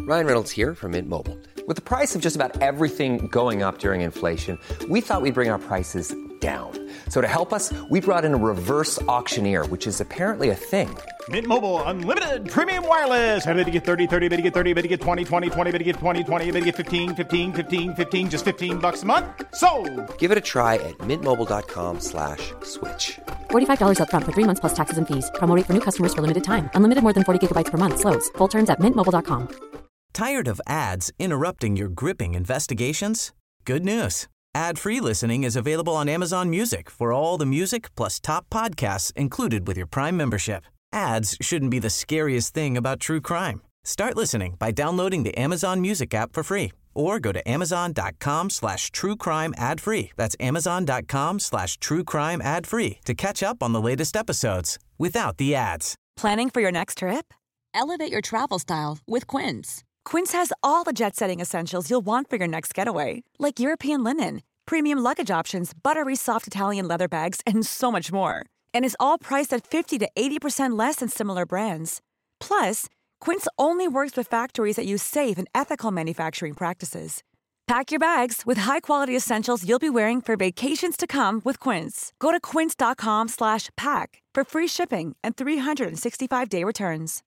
Ryan Reynolds here from Mint Mobile. With the price of just about everything going up during inflation, we thought we'd bring our prices down. So to help us, we brought in a reverse auctioneer, which is apparently a thing. Mint Mobile Unlimited Premium Wireless. How to get 30, 30, bit to get 30, bit to get 20, 20, 20, bit to get 20, 20, bit to get 15, 15, 15, 15, just $15 a month? Sold! Give it a try at mintmobile.com/switch. $45 up front for 3 months plus taxes and fees. Promo rate for new customers for limited time. Unlimited more than 40 gigabytes per month. Slows full terms at mintmobile.com. Tired of ads interrupting your gripping investigations? Good news. Ad-free listening is available on Amazon Music for all the music plus top podcasts included with your Prime membership. Ads shouldn't be the scariest thing about true crime. Start listening by downloading the Amazon Music app for free or go to amazon.com/truecrime ad-free. That's amazon.com/truecrime ad-free to catch up on the latest episodes without the ads. Planning for your next trip? Elevate your travel style with Quince. Quince has all the jet-setting essentials you'll want for your next getaway, like European linen, premium luggage options, buttery soft Italian leather bags, and so much more. And is all priced at 50 to 80% less than similar brands. Plus, Quince only works with factories that use safe and ethical manufacturing practices. Pack your bags with high-quality essentials you'll be wearing for vacations to come with Quince. Go to quince.com/pack for free shipping and 365-day returns.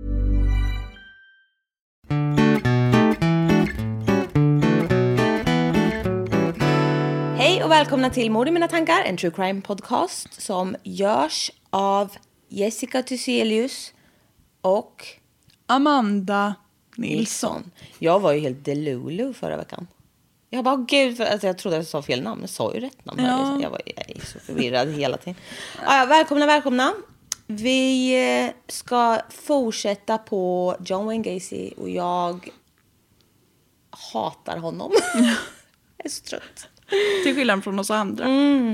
Hej och välkomna till Mord i mina tankar, en true crime podcast som görs av Jessica Thyselius och Amanda Nilsson. Jag var ju helt delulu förra veckan. Jag bara, gud, alltså jag trodde jag sa fel namn. Jag sa ju rätt namn. Ja. Jag är så förvirrad hela tiden. Välkomna. Vi ska fortsätta på John Wayne Gacy och jag hatar honom. Jag är så trött. Till skillnad från oss andra.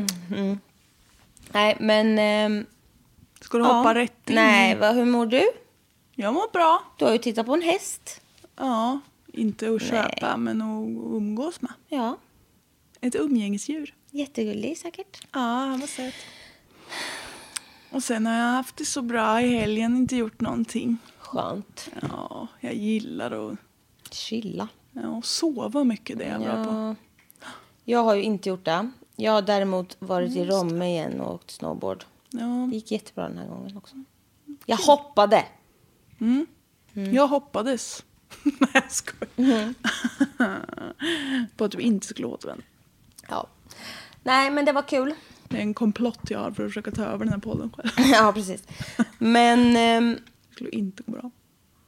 Nej, men... Ska du hoppa rätt in? Nej, hur mår du? Jag mår bra. Du har ju tittat på en häst. Ja, inte att köpa, men att umgås med. Ja. Ett umgängesdjur. Jättegullig säkert. Ja, han var söt. Och sen har jag haft det så bra i helgen, inte gjort någonting. Skönt. Ja, jag gillar att... Chilla. Ja, och sova mycket, det är jag bra på. Jag har ju inte gjort det. Jag har däremot varit i Romme igen och åkt snowboard. Ja. Det gick jättebra den här gången också. Jag hoppade. Jag hoppades. Nej, jag skojar. På att du inte skulle återvända. Ja. Nej, men det var kul. Det är en komplott jag har för att försöka ta över den här podden själv. Ja, precis. Men... Det skulle inte gå bra.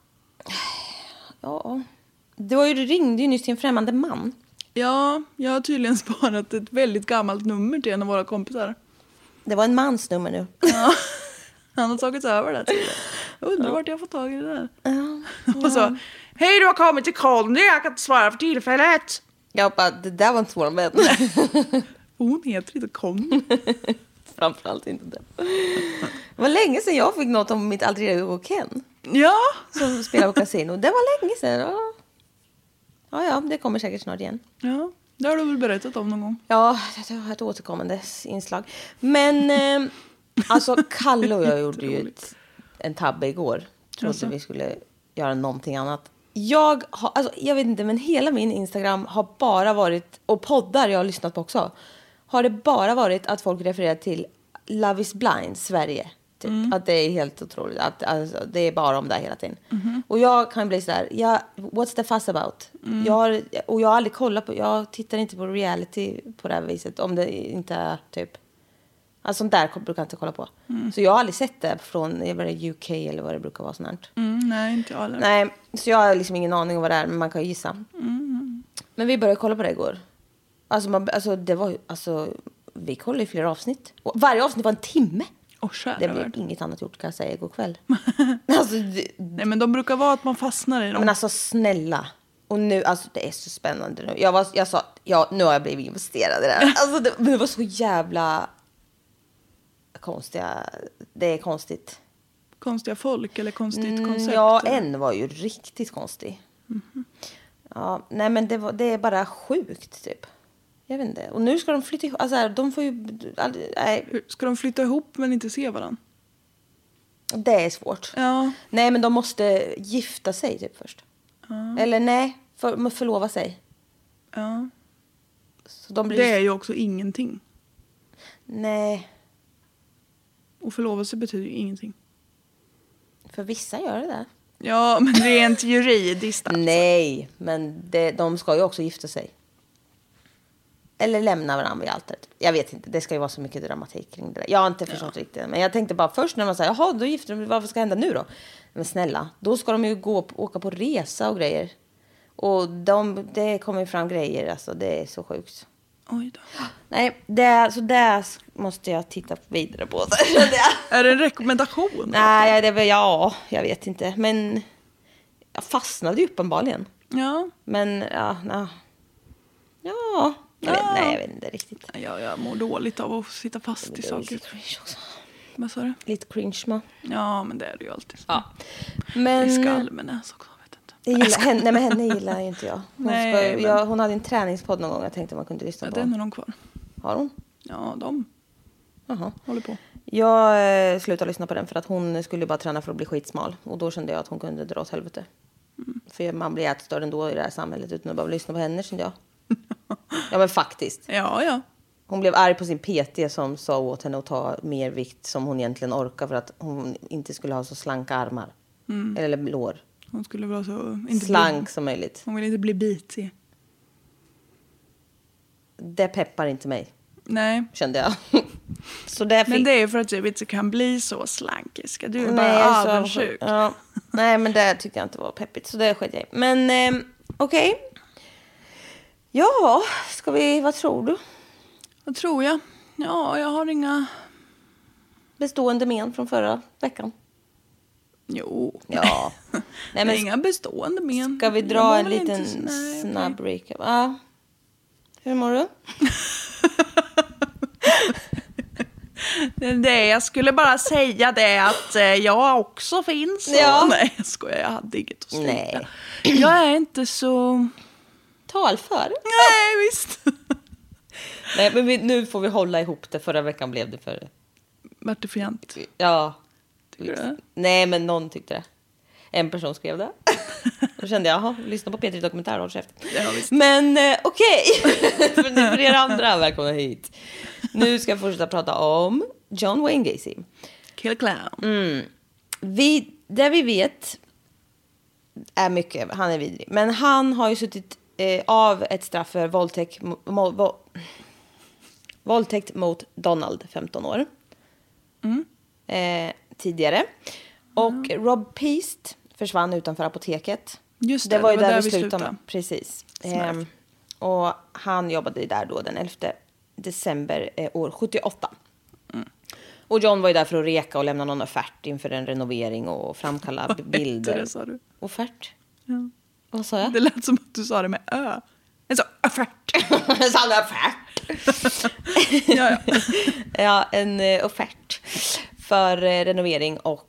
Ja. Du ringde ju nyss till en främmande man. Ja, jag har tydligen sparat ett väldigt gammalt nummer till en av våra kompisar. Det var en mans nummer nu. Ja, han har tagit över det tydligen. Jag undrar vart jag får tag i det där. Ja. Och så, hej, du har kommit till Conny, jag kan inte svara för tillfället. Jag bara, det där var inte vår vän. Hon heter inte Conny. Framförallt inte det. Det var länge sedan jag fick något om mitt alter ego Ken. Ja. Som spelar på kasino. Det var länge sedan. Ja, det kommer säkert snart igen. Ja, det har du väl berättat om någon gång. Ja, det har ett återkommande inslag. Men alltså Kalle och jag gjorde ju en tabbe igår. Trodde vi skulle göra någonting annat. Jag vet inte, men hela min Instagram har bara varit, och poddar jag har lyssnat på också, har det bara varit att folk refererar till Love is Blind Sverige. Typ. Att det är helt otroligt. Att, alltså, det är bara om det hela tiden. Och jag kan bli så här, what's the fuss about? Jag har aldrig kollat på, jag tittar inte på reality på det här viset. Om det inte är typ, alltså sånt där brukar jag inte kolla på. Så jag har aldrig sett det från UK eller vad det brukar vara sånt. Nej, inte jag heller. Nej, så jag har liksom ingen aning om vad det är, men man kan ju gissa. Men vi började kolla på det igår. Vi kollade i flera avsnitt. Och varje avsnitt var en timme. Det blev inget annat gjort, kan jag säga, igår kväll. Nej, men de brukar vara att man fastnar i dem. Men alltså, snälla. Och nu, alltså det är så spännande nu. Jag sa, nu har jag blivit investerad i det här. Alltså det var så jävla konstiga. Det är konstigt. Konstiga folk eller konstigt koncept? Ja, en var ju riktigt konstig. Ja, nej, men det är bara sjukt typ. Jag vet inte. Och nu ska de flytta ihop. Alltså de får ju... Nej. Ska de flytta ihop men inte se varandra? Det är svårt. Ja. Nej, men de måste gifta sig typ först. Eller nej, förlova sig. Ja. Så de blir... Det är ju också ingenting. Nej. Och förlova sig betyder ju ingenting. För vissa gör det där. Ja, men rent juridiskt alltså. Nej, men de ska ju också gifta sig. Eller lämna varandra vid altaret. Jag vet inte, det ska ju vara så mycket dramatik kring det där. Jag har inte förstått riktigt. Men jag tänkte bara först när man säger, jaha, då gifter de, vad ska hända nu då? Men snälla, då ska de ju åka på resa och grejer. Och det kommer ju fram grejer, alltså det är så sjukt. Oj då. Nej, det måste jag titta vidare på. Är det en rekommendation? Nej, jag vet inte. Men jag fastnade ju uppenbarligen. Ja. Men, jag vet inte riktigt. Jag mår dåligt av att sitta fast i saker. Vad sa du? Lite cringe, man. Ja, men det är det ju alltid. Ja. Men... Det är skallmenäs också, vet inte. Henne gillar ju inte jag. Hon hade en träningspodd någon gång. Jag tänkte man kunde lyssna på. Den har de kvar. Har hon? Ja, de håller på. Jag slutade lyssna på den för att hon skulle bara träna för att bli skitsmal. Och då kände jag att hon kunde dra åt helvete. För man blir ätstörd ändå i det här samhället utan att bara lyssna på henne, kände jag. Ja, men faktiskt. Ja. Hon blev arg på sin PT som sa åt henne att ta mer vikt som hon egentligen orkar för att hon inte skulle ha så slanka armar. Eller lår. Hon skulle vara så... Slank som möjligt. Hon vill inte bli bitig. Det peppar inte mig. Nej. Kände jag. Så det men det är för att du inte kan bli så slankiska. Du är bara avundsjuk. Ja. Nej, men det tyckte jag inte var peppigt. Så det skit jag i. Men okej. Ja, vad tror du? Vad tror jag? Ja, jag har inga... bestående men från förra veckan. Jo. Ja. Nej, men inga bestående men. Ska vi dra en liten snabb recap? Ja. Hur mår du? Jag skulle bara säga det att jag också finns. Ja. Nej, jag skojar. Jag hade inget att säga. Nej. Jag är inte så... talför. Nej, visst. Nej, men nu får vi hålla ihop det. Förra veckan blev det för... Vart det för jämt? Ja. Det? Nej, men någon tyckte det. En person skrev det. Då kände jag, lyssna på P3 Dokumentär, håll käft. Ja, visst. Men okej. För er andra, välkomna hit. Nu ska jag fortsätta prata om John Wayne Gacy. Kill Clown. Det vi vet är mycket, han är vidrig. Men han har ju suttit av ett straff för våldtäkt mot Donald, 15 år. Tidigare. Och Rob Peast försvann utanför apoteket. Just det, var ju där vi slutade. slutade. Precis. Och han jobbade där då den 11 december år 78. Och John var ju där för att reka och lämna någon offert inför en renovering och framkalla bilder. Det, sa du? Offert? Ja. Vad sa jag? Det lät som att du sa det med ö. Jag sa offert. Jag sa offert. Ja. Ja, en offert för renovering och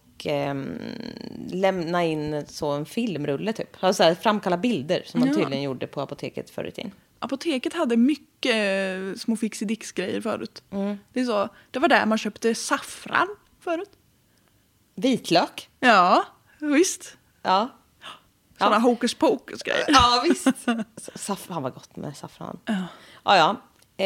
lämna in så en filmrulle typ. Alltså framkalla bilder som man tydligen gjorde på apoteket förr i tiden. Apoteket hade mycket små fixidix-grejer förut. Det var där man köpte saffran förut. Vitlök? Ja, visst. Ja. Sådana hokus pokus grejer. Ja, visst. Saffran var gott med saffran. Ja.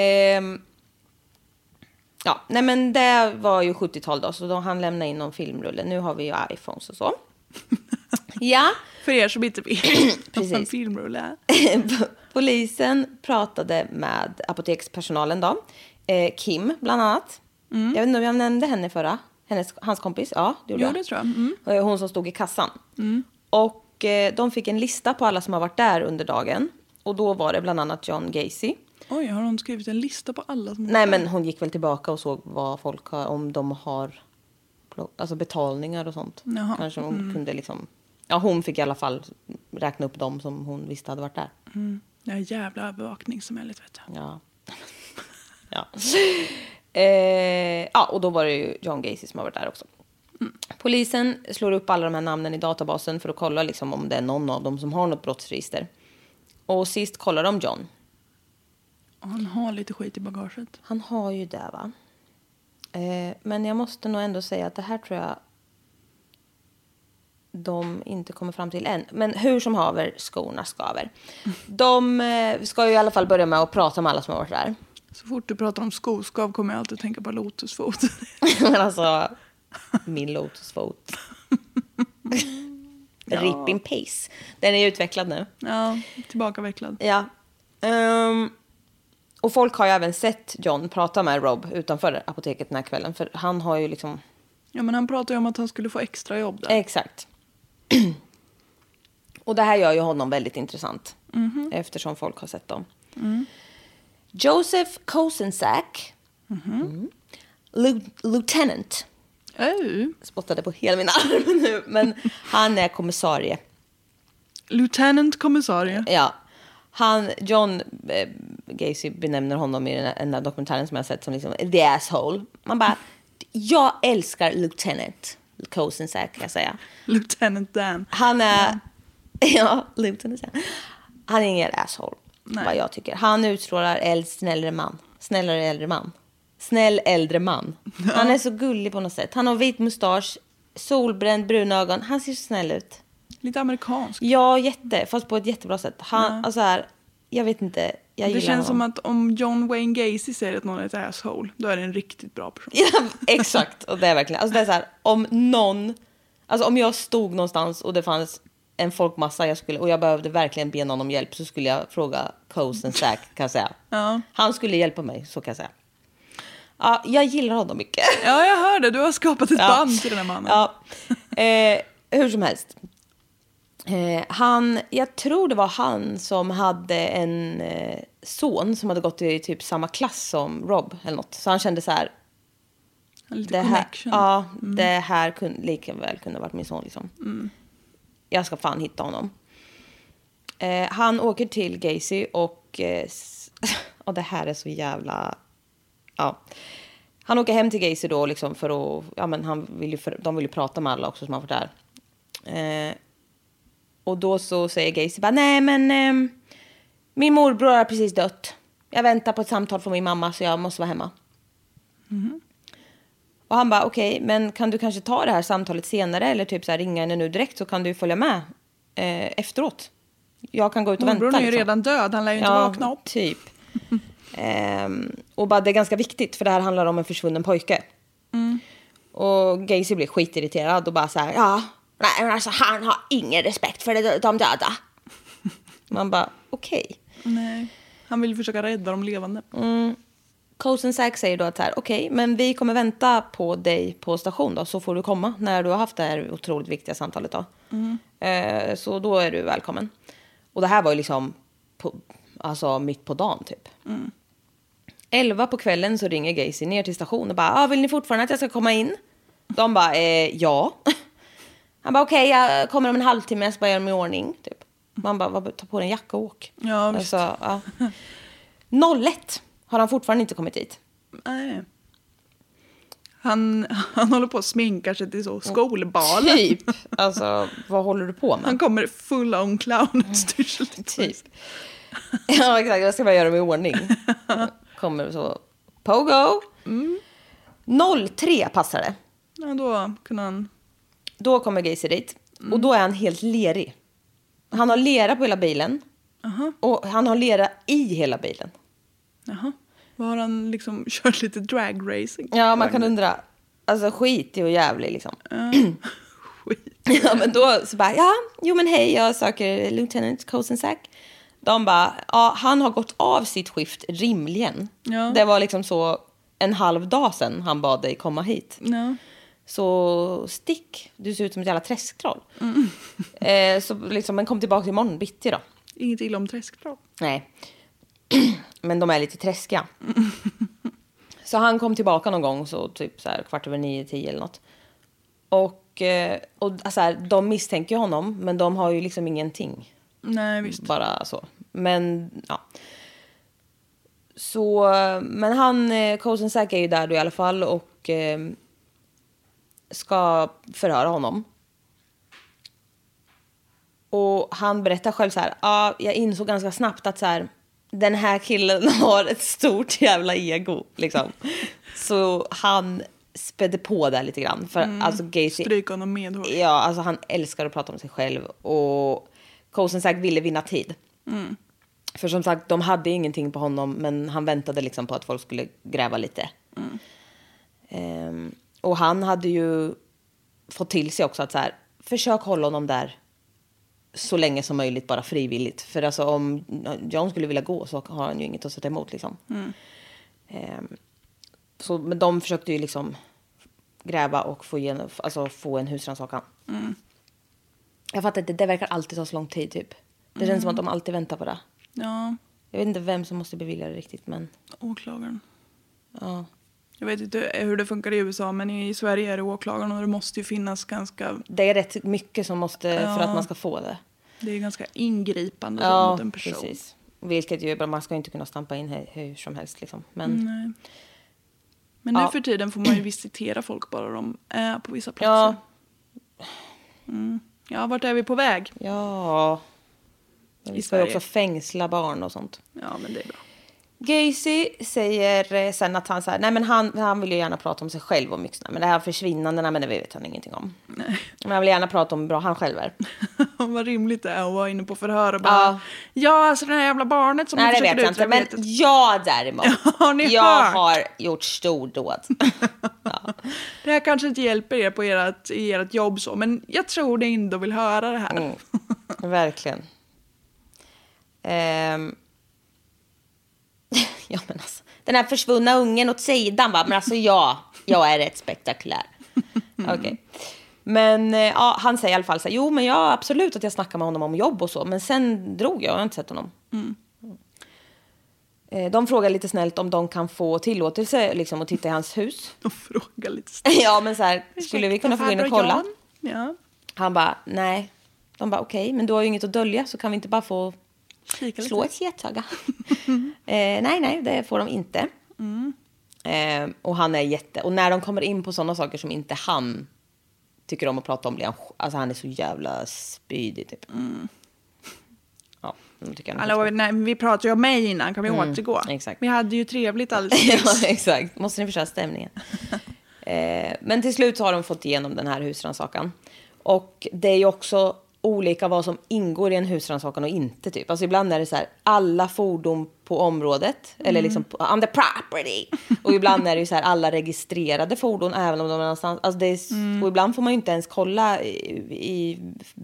Ja, nej men det var ju 70-tal då, så då han lämnade in någon filmrulle. Nu har vi ju iPhones och så. Ja. För er som inte vet vad en filmrulle är. Polisen pratade med apotekspersonalen då. Kim bland annat. Jag vet inte om jag nämnde henne förra. Hans kompis, ja. Det gjorde jag. Det tror jag. Hon som stod i kassan. Och de fick en lista på alla som har varit där under dagen. Och då var det bland annat John Gacy. Oj, har hon skrivit en lista på alla som... Nej, men hon gick väl tillbaka och såg vad folk har, om de har alltså betalningar och sånt. Jaha. Kanske hon kunde liksom... Ja, hon fick i alla fall räkna upp dem som hon visste hade varit där. Det är jävla övervakningssamhället, vet du. Ja. Ja, och då var det ju John Gacy som har varit där också. Polisen slår upp alla de här namnen i databasen för att kolla liksom om det är någon av dem som har något brottsregister. Och sist kollar de John. Han har lite skit i bagaget. Han har ju det, va? Men jag måste nog ändå säga att det här tror jag... de inte kommer fram till än. Men hur som haver, skorna skaver. De ska ju i alla fall börja med att prata med alla som har varit där. Så fort du pratar om skoskav kommer jag alltid tänka på lotusfot. Men alltså, min lotusfot. Rip in peace. Den är utvecklad nu. Ja, tillbakavecklad. Ja. Och folk har ju även sett John prata med Rob utanför apoteket den här kvällen. För han har ju liksom... Ja, men han pratade ju om att han skulle få extra jobb där. Exakt. Och det här gör ju honom väldigt intressant. Eftersom folk har sett dem. Joseph Kosensack. Lieutenant. Spottade på hela min arm nu. Men han är kommissarie. Lieutenant kommissarie. Ja. John Gacy benämner honom i den där dokumentären som jag har sett som liksom the asshole. Man bara, jag älskar Lieutenant Kosensack, kan jag säga. Lieutenant Dan. Han är... Ja, Lieutenant Dan. Han är ingen asshole, vad jag tycker. Han utstrålar snällare äldre man. Snäll äldre man. Ja. Han är så gullig på något sätt. Han har vit mustasch, solbränd, bruna ögon. Han ser så snäll ut. Lite amerikansk. Ja, fast på ett jättebra sätt. Alltså här, jag vet inte, jag gillar det känns honom. som att om John Wayne Gacy säger att någon är ett asshole, då är det en riktigt bra person. Ja, exakt. Och det är verkligen, alltså det är så här, om jag stod någonstans och det fanns en folkmassa och jag behövde verkligen be någon om hjälp, så skulle jag fråga Kosensack, kan jag säga. Ja. Han skulle hjälpa mig, så kan jag säga. Ja, jag gillar honom mycket. Ja, jag hör det. Du har skapat ett band till den här mannen. Ja. Hur som helst. Jag tror det var han som hade en son som hade gått i typ samma klass som Rob eller något. Så han kände så här, lite connection. Det här lika väl kunde ha varit min son liksom. Jag ska fan hitta honom. Han åker till Gacy och det här är så jävla... Ja. Han åker hem till Gacy då liksom för att... Ja, men de vill ju prata med alla också som har varit där. Och då så säger Gacy bara, nej men min morbror har precis dött. Jag väntar på ett samtal från min mamma, så jag måste vara hemma. Och han bara, okej, men kan du kanske ta det här samtalet senare, eller typ så här, ringa henne nu direkt, så kan du följa med efteråt. Jag kan gå ut och vänta. Morbror är ju redan död, han lär ju inte vakna upp. Typ. Och bara, det är ganska viktigt, för det här handlar om en försvunnen pojke. Och Gacy blir skitirriterad och bara så här, nej, men alltså han har ingen respekt för de döda. Man bara, okej. Nej, han vill försöka rädda de levande. Kosensack säger då att här, okej, men vi kommer vänta på dig på station då, så får du komma när du har haft det här otroligt viktiga samtalet då. Så då är du välkommen. Och det här var ju liksom mitt på dagen typ. 11 på kvällen så ringer Gacy ner till stationen och bara, vill ni fortfarande att jag ska komma in? De bara, ja. Han bara, okej, jag kommer om en halvtimme, jag ska bara göra mig i ordning typ. Man bara, ta på en jacka och åk. Ja, visst. Alltså, 01 har han fortfarande inte kommit hit. Nej. Han håller på att sminka sig till så skolbal. Typ. Alltså, vad håller du på med? Han kommer full on clownutstyrsel. Typ. Ja, exakt. Jag ska bara göra mig i ordning. Kommer så, pogo. 03 passar det. Ja, då kunde han... Då kommer Gacy dit. Och då är han helt lerig. Han har lera på hela bilen. Och han har lera i hela bilen. Jaha. Vad har han liksom kört lite dragracing? Ja, man kan undra. Alltså skit och jävlig liksom. Skit. Ja, men då så bara, men hej, jag söker Lieutenant Kosensack. De bara, han har gått av sitt skift rimligen. Ja. Det var liksom så en halv dag sedan han bad dig komma hit. Ja. Så stick, du ser ut som ett jävla träsktroll. Så liksom, men kom tillbaka imorgon bitti då. Inget illa om träsktroll. Nej. Men de är lite träskiga. Så han kom tillbaka någon gång, så typ så här 8:45, eller något. Och så här, de misstänker ju honom, men de har ju liksom ingenting. Nej, visst. Bara så. Men ja. Så, men han, Kosensack är ju där då i alla fall och ska förhöra honom. Och han berättar själv så här, jag insåg ganska snabbt att så här, den här killen har ett stort jävla ego liksom. Så han spädde på där lite grann. För alltså Gacy... Stryk honom medhårs. Ja, alltså han älskar att prata om sig själv. Och Kosensack ville vinna tid. För som sagt, de hade ingenting på honom. Men han väntade liksom på att folk skulle gräva lite. Och han hade ju fått till sig också att så här, försök hålla honom där så länge som möjligt, bara frivilligt. För alltså om John skulle vilja gå så har han ju inget att sätta emot liksom. Så, men de försökte ju liksom gräva och få en husrannsakan. Jag fattar inte, det verkar alltid ta så lång tid typ. Det känns som att de alltid väntar på det. Ja. Jag vet inte vem som måste bevilja det riktigt, men... Åklagaren. Ja. Jag vet inte hur det funkar i USA, men i Sverige är det åklagaren och det måste ju finnas ganska... Det är rätt mycket som måste för att man ska få det. Det är ganska ingripande mot en person. Precis. Vilket ju, man ska inte kunna stampa in hur som helst liksom. Men, nej. Men nu för tiden får man ju visitera folk bara de är på vissa platser. Ja, vart är vi på väg? Ja, vi ska ju också fängsla barn och sånt. Ja, men det är bra. Gacy säger sen att han så här, nej men han vill ju gärna prata om sig själv och mycket, men det här försvinnandena, men det vet han ingenting om. Nej. Men han vill gärna prata om hur bra han själv är. Vad rimligt det är att vara inne på förhör och bara, ja alltså det här jävla barnet som... Nej, det vet jag inte, men jag däremot, jag har gjort stordåd. Ja. Det här kanske inte hjälper er på ert jobb så, men jag tror det ändå vill höra det här. Verkligen. Ja, men alltså, den här försvunna ungen åt sidan, va? Men alltså jag är rätt spektakulär. Okej. Men han säger i alla fall så här, jo men jag absolut att jag snackar med honom om jobb och så, men sen drog jag har inte sett honom. De frågar lite snällt om de kan få tillåtelse liksom att titta i hans hus. De frågar lite snällt. Ja, men så här, skulle vi kunna få gå in och kolla? Ja. Han bara, nej. De bara, okej, men du har ju inget att dölja, så kan vi inte bara få slå ett getöga? Nej, det får de inte. Och han är och när de kommer in på sådana saker som inte han tycker om att prata om, alltså han är så jävla spydig typ. Ja, tycker jag. Nej, vi pratade ju om mig innan, kan vi återgå? Exakt. Vi hade ju trevligt alldeles. Ja, exakt. Måste ni förstöra stämningen. Men till slut så har de fått igenom den här husrannsakan. Och det är ju också olika vad som ingår i en husrannsakan och inte typ. Alltså ibland är det så här, alla fordon på området eller liksom on the property. Och ibland är det ju så här, alla registrerade fordon även om de är någonstans. Alltså det är, och ibland får man ju inte ens kolla i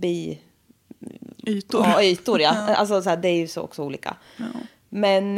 ytor. Ja, ytor, ja. Alltså så här, det är ju så också olika. Ja. Men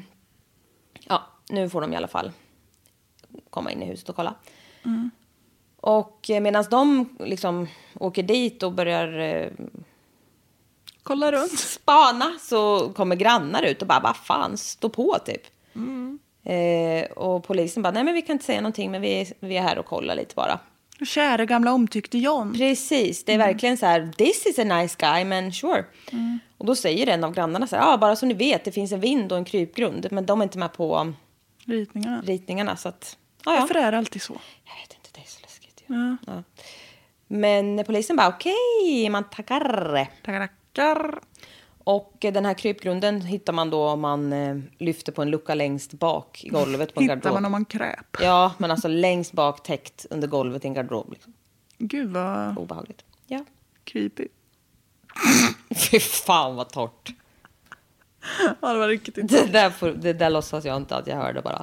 nu får de i alla fall komma in i huset och kolla. Och medan de liksom åker dit och börjar kolla runt, spana, så kommer grannar ut och bara, vad fan, stå på typ. Och polisen bara, nej men vi kan inte säga någonting, men vi är här och kollar lite bara. Kära gamla omtyckte John. Precis, det är verkligen så här, this is a nice guy, men sure. Och då säger en av grannarna så här, bara så ni vet, det finns en vind och en krypgrund, men de är inte med på ritningarna så att, Varför är det alltid så? Jag vet inte, det är så läskigt. Ja. Men polisen bara, okej, man tackar. Och den här krypgrunden hittar man då om man lyfter på en lucka längst bak i golvet på en garderob. Hittar man om man kräp? Ja, men alltså längst bak täckt under golvet i en garderob. Liksom. Gud vad... obehagligt. Ja. Creepy. Fy fan vad torrt. Ja, det var riktigt inte. Det där låtsas jag inte att jag hörde bara.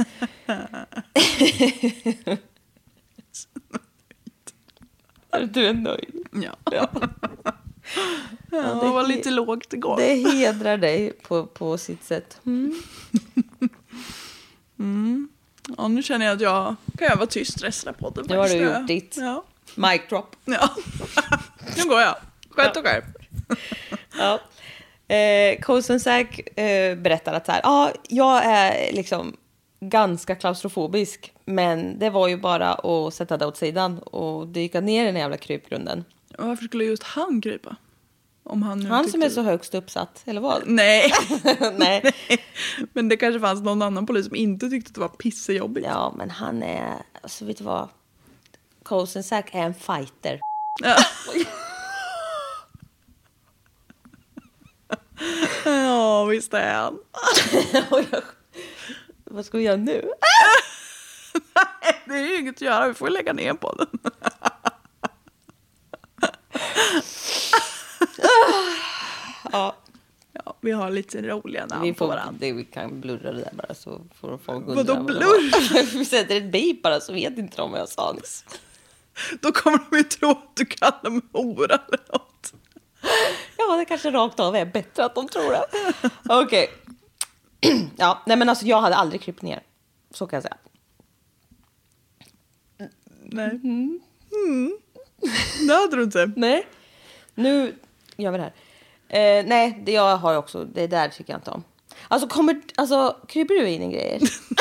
Du är nöjd. Ja. Det var lite lågt igår. Det hedrar dig på sitt sätt. Ja, nu känner jag att kan jag vara tyst resten av podden. Nu har du gjort ditt. Ja. Mic drop. Ja. Nu går jag. Skönt och skärp. Ja. Kosensack berättar att så här, jag är liksom ganska klaustrofobisk, men det var ju bara att sätta det åt sidan och dyka ner i den jävla krypgrunden. Varför skulle just han krypa? Om han som är så högst uppsatt, eller vad? Nej. Nej. Men det kanske fanns någon annan polis som inte tyckte att det var pissejobbigt. Ja, men han är, alltså vet du vad? Kosensack är en fighter. Ja. Ja, visst är han. Vad ska vi göra nu? det är ju inget att göra. Vi får lägga ner på den. Ja. Ja, vi har lite roliga namn på varandra. Vi kan blurra det där bara så får folk undra. Vadå blurr? Vi sätter ett bip bara så vet inte de vad jag sa nyss. Då kommer de ju tro att du kallar dem hora eller något. Ja, det kanske rakt av är bättre att de tror det. Okej. Ja, nej men alltså jag hade aldrig krypt ner. Så kan jag säga. Nej. Det hade du inte. Nej. Nu gör vi det här. Nej, det jag har också. Det där tycker jag inte om. Alltså, kryper du in i grejer?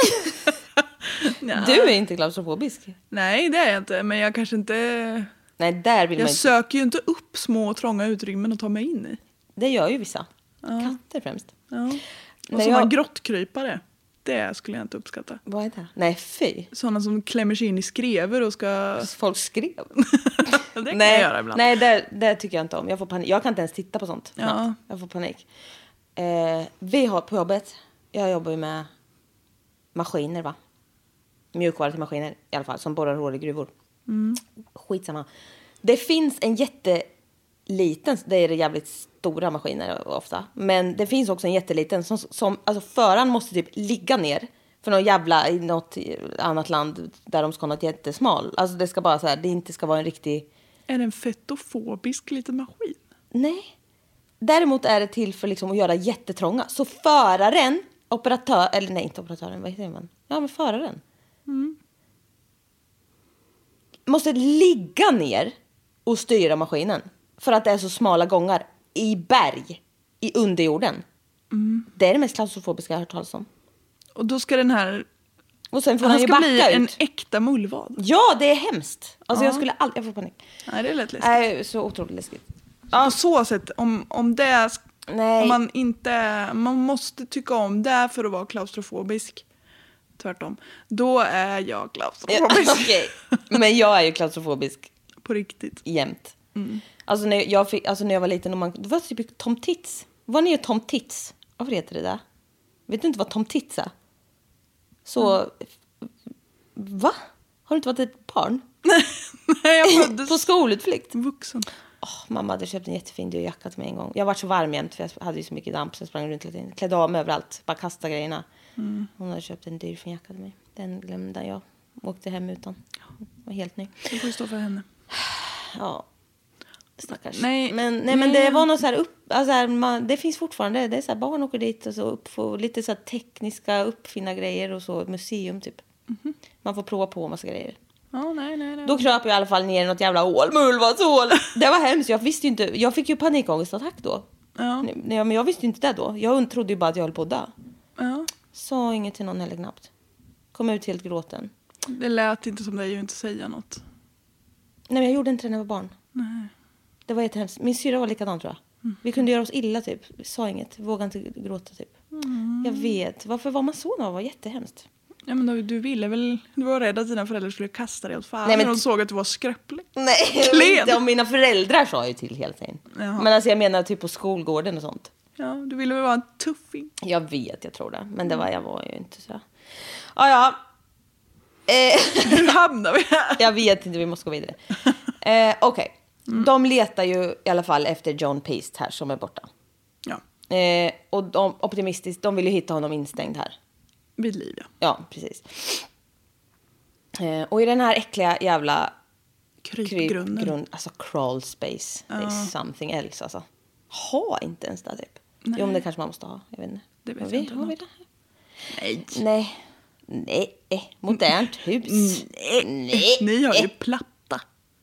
Du är inte klaustrofobisk. Nej, det är jag inte. Men jag kanske inte... Nej, där vill man Jag inte. söker ju inte upp små trånga utrymmen att ta mig in i. Det gör ju vissa. Katter främst. Ja. Och sådana grottkrypare. Det skulle jag inte uppskatta. Vad är det? Nej, fy. Sådana som klämmer sig in i skrever och ska... Folk skrev. Det kan jag göra ibland. Nej, det tycker jag inte om. Jag får panik. Jag kan inte ens titta på sånt. Ja. Jag får panik. Vi har på jobbet. Jag jobbar ju med maskiner, va? Mjukvara till maskiner i alla fall. Som borrar hål i gruvor. Skitsamma. Det finns en jätteliten. Det är det jävligt stora maskiner ofta. Men det finns också en jätteliten. Som alltså föraren måste typ ligga ner. För någon jävla i något annat land. Där de ska ha något jättesmal. Alltså det ska bara så här. Det inte ska vara en riktig. Är det en fetofobisk liten maskin? Nej. Däremot är det till för liksom att göra jättetrånga. Så föraren, eller nej inte operatören, vad heter man? Ja men föraren. Måste ligga ner och styra maskinen. För att det är så smala gångar i berg, i underjorden. Det är det mest klaustrofobiska jag har hört talas om. Och då ska den här... Och sen får han ju backa bli ut. En äkta mullvad. Ja, det är hemskt. Alltså jag skulle aldrig... Jag får panik. Nej, det är lätt läskigt. Nej, så otroligt läskigt. På så sätt, om det... Nej. Om man inte... Man måste tycka om det för att vara klaustrofobisk. Tvärtom. Då är jag klaustrofobisk. Okej. Men jag är ju klaustrofobisk. På riktigt. Jämt. Alltså när jag var liten och man... Det var typ Tom Tits. Var ni Tom Tits? Vad heter det där? Vet du inte vad Tom Tits är? Så... Va? Har du inte varit ett barn? Nej, jag föddes på skolutflikt. vuxen. Mamma hade köpt en jättefin dyr jacka till mig en gång. Jag var så varm jämt för jag hade ju så mycket damp så jag sprang runt hela tiden. Klädde av mig överallt. Bara kastade grejerna. Hon hade köpt en dyr fin jacka till mig. Den glömde jag. Åkte hem utan. Var helt ny. Det får ju stå för henne. Ja. Stackars. Nej, men det var något så här det finns fortfarande. Det är så här, barn åker dit och så får lite så här tekniska uppfinna grejer och så museum typ. Man får prova på massa grejer. Nej. Då kröp jag i alla fall ner i något jävla mullvadshål. Det var hemskt. Jag visste ju inte. Jag fick ju panikångestattack då. Ja. Men jag visste ju inte det då. Jag trodde ju bara att jag höll på att dö. Ja. Sa inget till någon heller knappt. Kom ut helt gråten. Det lät inte som dig att inte säga något. Nej, men jag gjorde inte det när jag var barn. Nej. Det var jättehemskt. Min syra var likadan tror jag. Vi kunde göra oss illa typ. Vi sa inget. Vågade inte gråta typ. Jag vet. Varför var man så när man var jättehemskt? Ja, men du ville väl... Du var rädd att dina föräldrar skulle kasta dig åt fan. Nej, men när de såg att du var skröplig. Nej, inte om mina föräldrar sa ju till hela tiden. Jaha. Men alltså jag menar typ på skolgården och sånt. Ja, du ville väl vara en tuffing. Jag vet, jag tror det. Men jag var ju inte så. Ja. Hur hamnar vi här? Jag vet inte, vi måste gå vidare. Okej. De letar ju i alla fall efter John Peast här som är borta. Ja, Och de vill ju hitta honom instängd här. vid liv, ja. Ja, precis. Och i den här äckliga jävla Krypgrunden. alltså crawl space. Det är something else alltså. Ha inte ens där typ. Nej. Jo, men det kanske man måste ha. Jag vet inte. Det vet Har jag vi, inte. har vi det? Nej. Nej. Modernt hus. Nej. Ni har ju platta.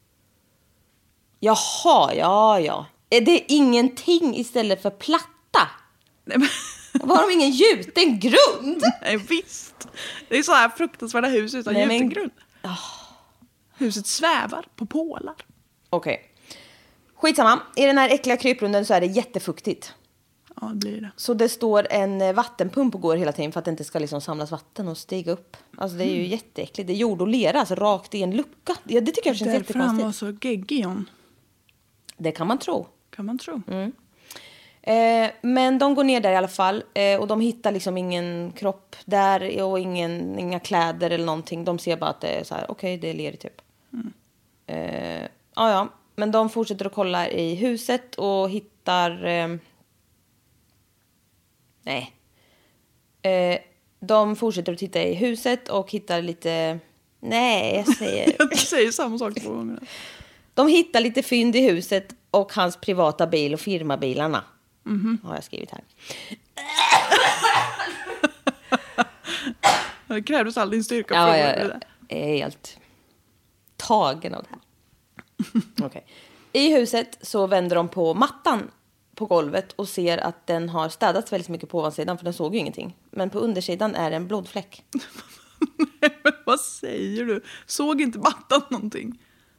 Jaha, ja. Är det ingenting istället för platta? Nej, men... Var de ingen gjuten grund? Nej, visst. Det är så här fruktansvärda hus utan gjuten grund. Huset svävar på pålar. Okej. Skitsamma. I den här äckliga kryprunden så är det jättefuktigt. Ja, det blir det. Så det står en vattenpump och går hela tiden för att det inte ska liksom samlas vatten och stiga upp. Alltså det är ju jätteäckligt. Det är jord och lera, alltså rakt i en lucka. Ja, det tycker jag känns Därför han var jättekonstigt. så geggig, John. Det kan man tro. Kan man tro. Men de går ner där i alla fall. Och de hittar liksom ingen kropp där. Och inga kläder eller någonting. De ser bara att det är så här, okej, det är Leri typ. Ja. Men de fortsätter att kolla i huset och hittar... de fortsätter att titta i huset och hittar lite... Nej, jag säger... Jag säger samma sak 2 gånger. De hittar lite fynd i huset och hans privata bil och firmabilarna. Har jag skrivit här. Det krävdes all din styrka för jag är helt tagen av det här. Okay. I huset så vänder de på mattan på golvet och ser att den har städats väldigt mycket på ovansidan, för den såg ju ingenting. Men på undersidan är det en blodfläck. Men vad säger du? Såg inte mattan någonting?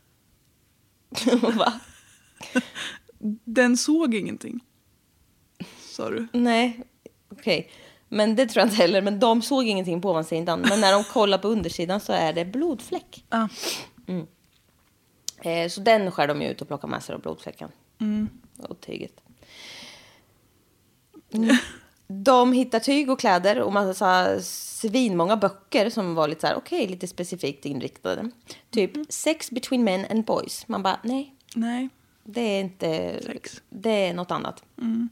Va? Den såg ingenting. Sa du? Nej, okej. Men det tror jag inte heller. Men de såg ingenting på ovansidan. Men när de kollar på undersidan så är det blodfläck. Så den skär de ju ut och plockar med sig av blodfläcken. Och tyget. De hittar tyg och kläder och massa svinmånga böcker som var lite så här, okej, lite specifikt inriktade. Typ sex between men and boys. Man bara, nej. Det är inte sex. Det är något annat.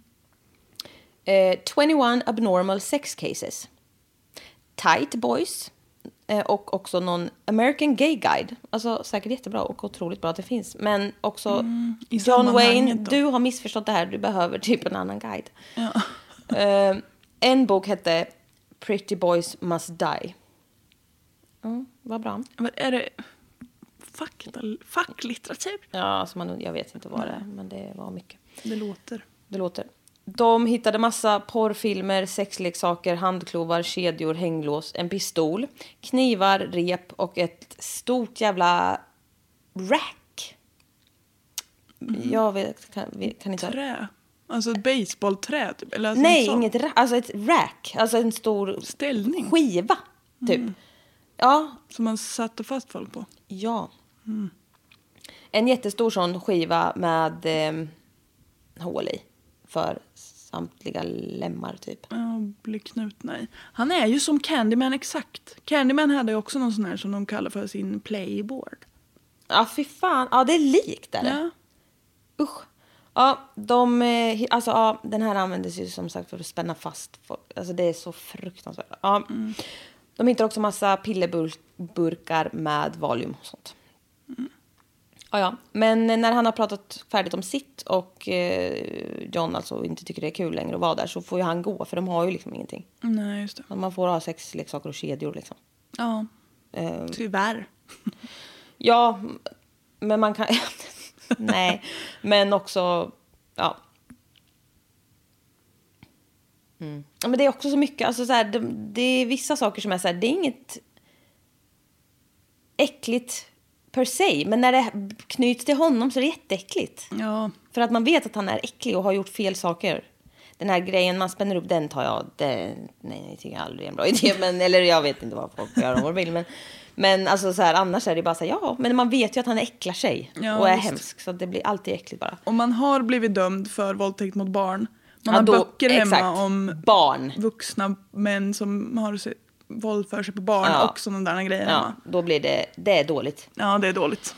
21 abnormal sex cases. Tight boys. Och också någon American Gay Guide. Alltså säkert jättebra och otroligt bra att det finns. Men också John Wayne, du har missförstått det här. Du behöver typ en annan guide. Ja. En bok hette Pretty Boys Must Die. Vad bra. Men är det facklitteratur? Ja, alltså jag vet inte vad det är. Men det var mycket. Det låter. De hittade massa porrfilmer, sexleksaker, handklovar, kedjor, hänglås, en pistol, knivar, rep och ett stort jävla rack. Jag vet, kan inte... Trä? Alltså ett baseballträ typ? Eller alltså nej, inget rack. Alltså ett rack. Alltså en stor... ställning? Skiva, typ. Ja. Som man satte fast folk på? Ja. En jättestor sån skiva med hål i. För samtliga lemmar typ. Ja, blir knutna i. Han är ju som Candyman exakt. Candyman hade ju också någon sån här som de kallar för sin playboard. Ja, fy fan. Ja, det är likt där. Ja. Usch. Ja, den här användes ju som sagt för att spänna fast folk. Alltså det är så fruktansvärt. Ja. De hittar också massa pillerburkar med valium och sånt. Ja. Men när han har pratat färdigt om sitt och John alltså inte tycker det är kul längre att vara där, så får ju han gå, för de har ju liksom ingenting. Nej, just det. Man får ha sexleksaker och kedjor liksom. Ja, tyvärr. Ja, men man kan... Nej, men också... Ja. Ja, men det är också så mycket, alltså så här, det är vissa saker som är så här, det är inget äckligt per se, men när det knyts till honom så är det jätteäckligt. Ja. För att man vet att han är äcklig och har gjort fel saker. Den här grejen man spänner upp, den tar jag. Nej, jag tycker aldrig det är en bra idé. Men, eller jag vet inte vad folk gör om vad de vill. Men alltså så här, annars är det bara så här, ja. Men man vet ju att han äcklar sig och är hemsk. Så det blir alltid äckligt bara. Om man har blivit dömd för våldtäkt mot barn. Man har böcker hemma om barn. Vuxna män som har våldför sig på barn och sådana där grejer. Ja, då blir det är dåligt. Ja, det är dåligt.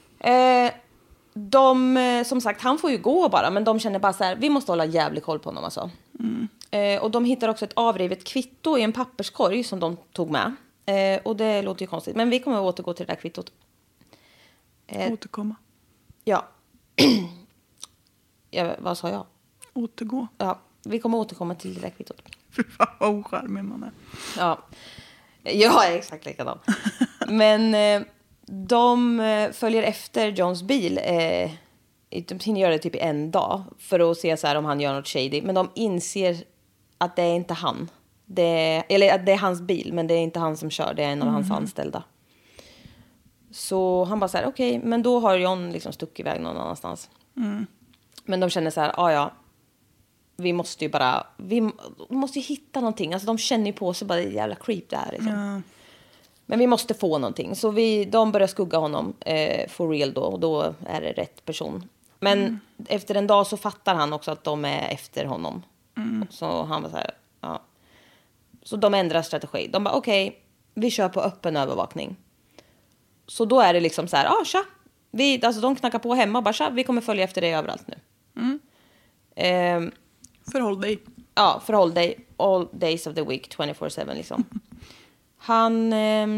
Som sagt, han får ju gå bara, men de känner bara så här, vi måste hålla jävligt koll på honom alltså. Och de hittar också ett avrivet kvitto i en papperskorg som de tog med. Och det låter ju konstigt, men vi kommer att återgå till det där kvittot. Återkomma. Ja. Vad sa jag? Återgå. Ja, vi kommer återkomma till det där kvittot. Fy fan vad ocharmig man är. Ja, jag är exakt likadan. Men de följer efter Johns bil. De hinner göra det typ en dag för att se så här om han gör något shady. Men de inser att det är inte han. Eller att det är hans bil, men det är inte han som kör. Det är en av hans anställda. Så han bara så här, okej, men då har John liksom stuckit iväg någon annanstans. Men de känner så här, ja. Vi måste ju hitta någonting. Alltså de känner ju på sig bara, det är jävla creep det här liksom. Ja. Men vi måste få någonting. Så de börjar skugga honom for real då. Och då är det rätt person. Men efter en dag så fattar han också att de är efter honom. Så han var så här, ja. Så de ändrar strategi. De bara, okej, vi kör på öppen övervakning. Så då är det liksom så här, tja. Alltså de knackar på hemma och bara, tja, vi kommer följa efter dig överallt nu. Förhåll dig. Ja, förhåll dig. All days of the week, 24/7 liksom. Han...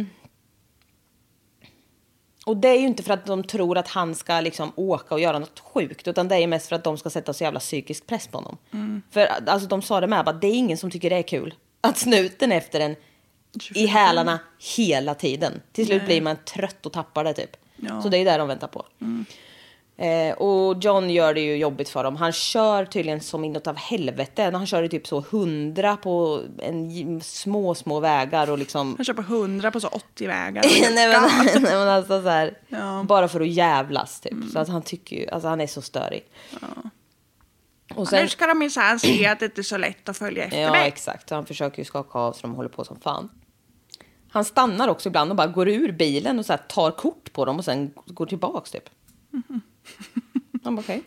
Och det är ju inte för att de tror att han ska liksom åka och göra något sjukt. Utan det är mest för att de ska sätta så jävla psykisk press på honom. För alltså, de sa det med, att det är ingen som tycker det är kul. Att snuten efter en i hälarna hela tiden. Till slut blir man trött och tappar det typ. Ja. Så det är där de väntar på. Och John gör det ju jobbigt för dem. Han kör tydligen som inåt av helvete. Han kör typ så 100 på små vägar och liksom... Han kör på 100 på så 80 vägar. nej, men alltså så här, bara för att jävlas typ. Så att han tycker ju, alltså han är så störig. Och sen, nu ska de minsann se att det inte är så lätt att följa efter mig. Ja, exakt. Så han försöker ju skaka av så de håller på som fan. Han stannar också ibland och bara går ur bilen och så här tar kort på dem och sen går tillbaks typ. Han bara okej.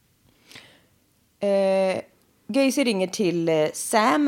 Gacy ringer till Sam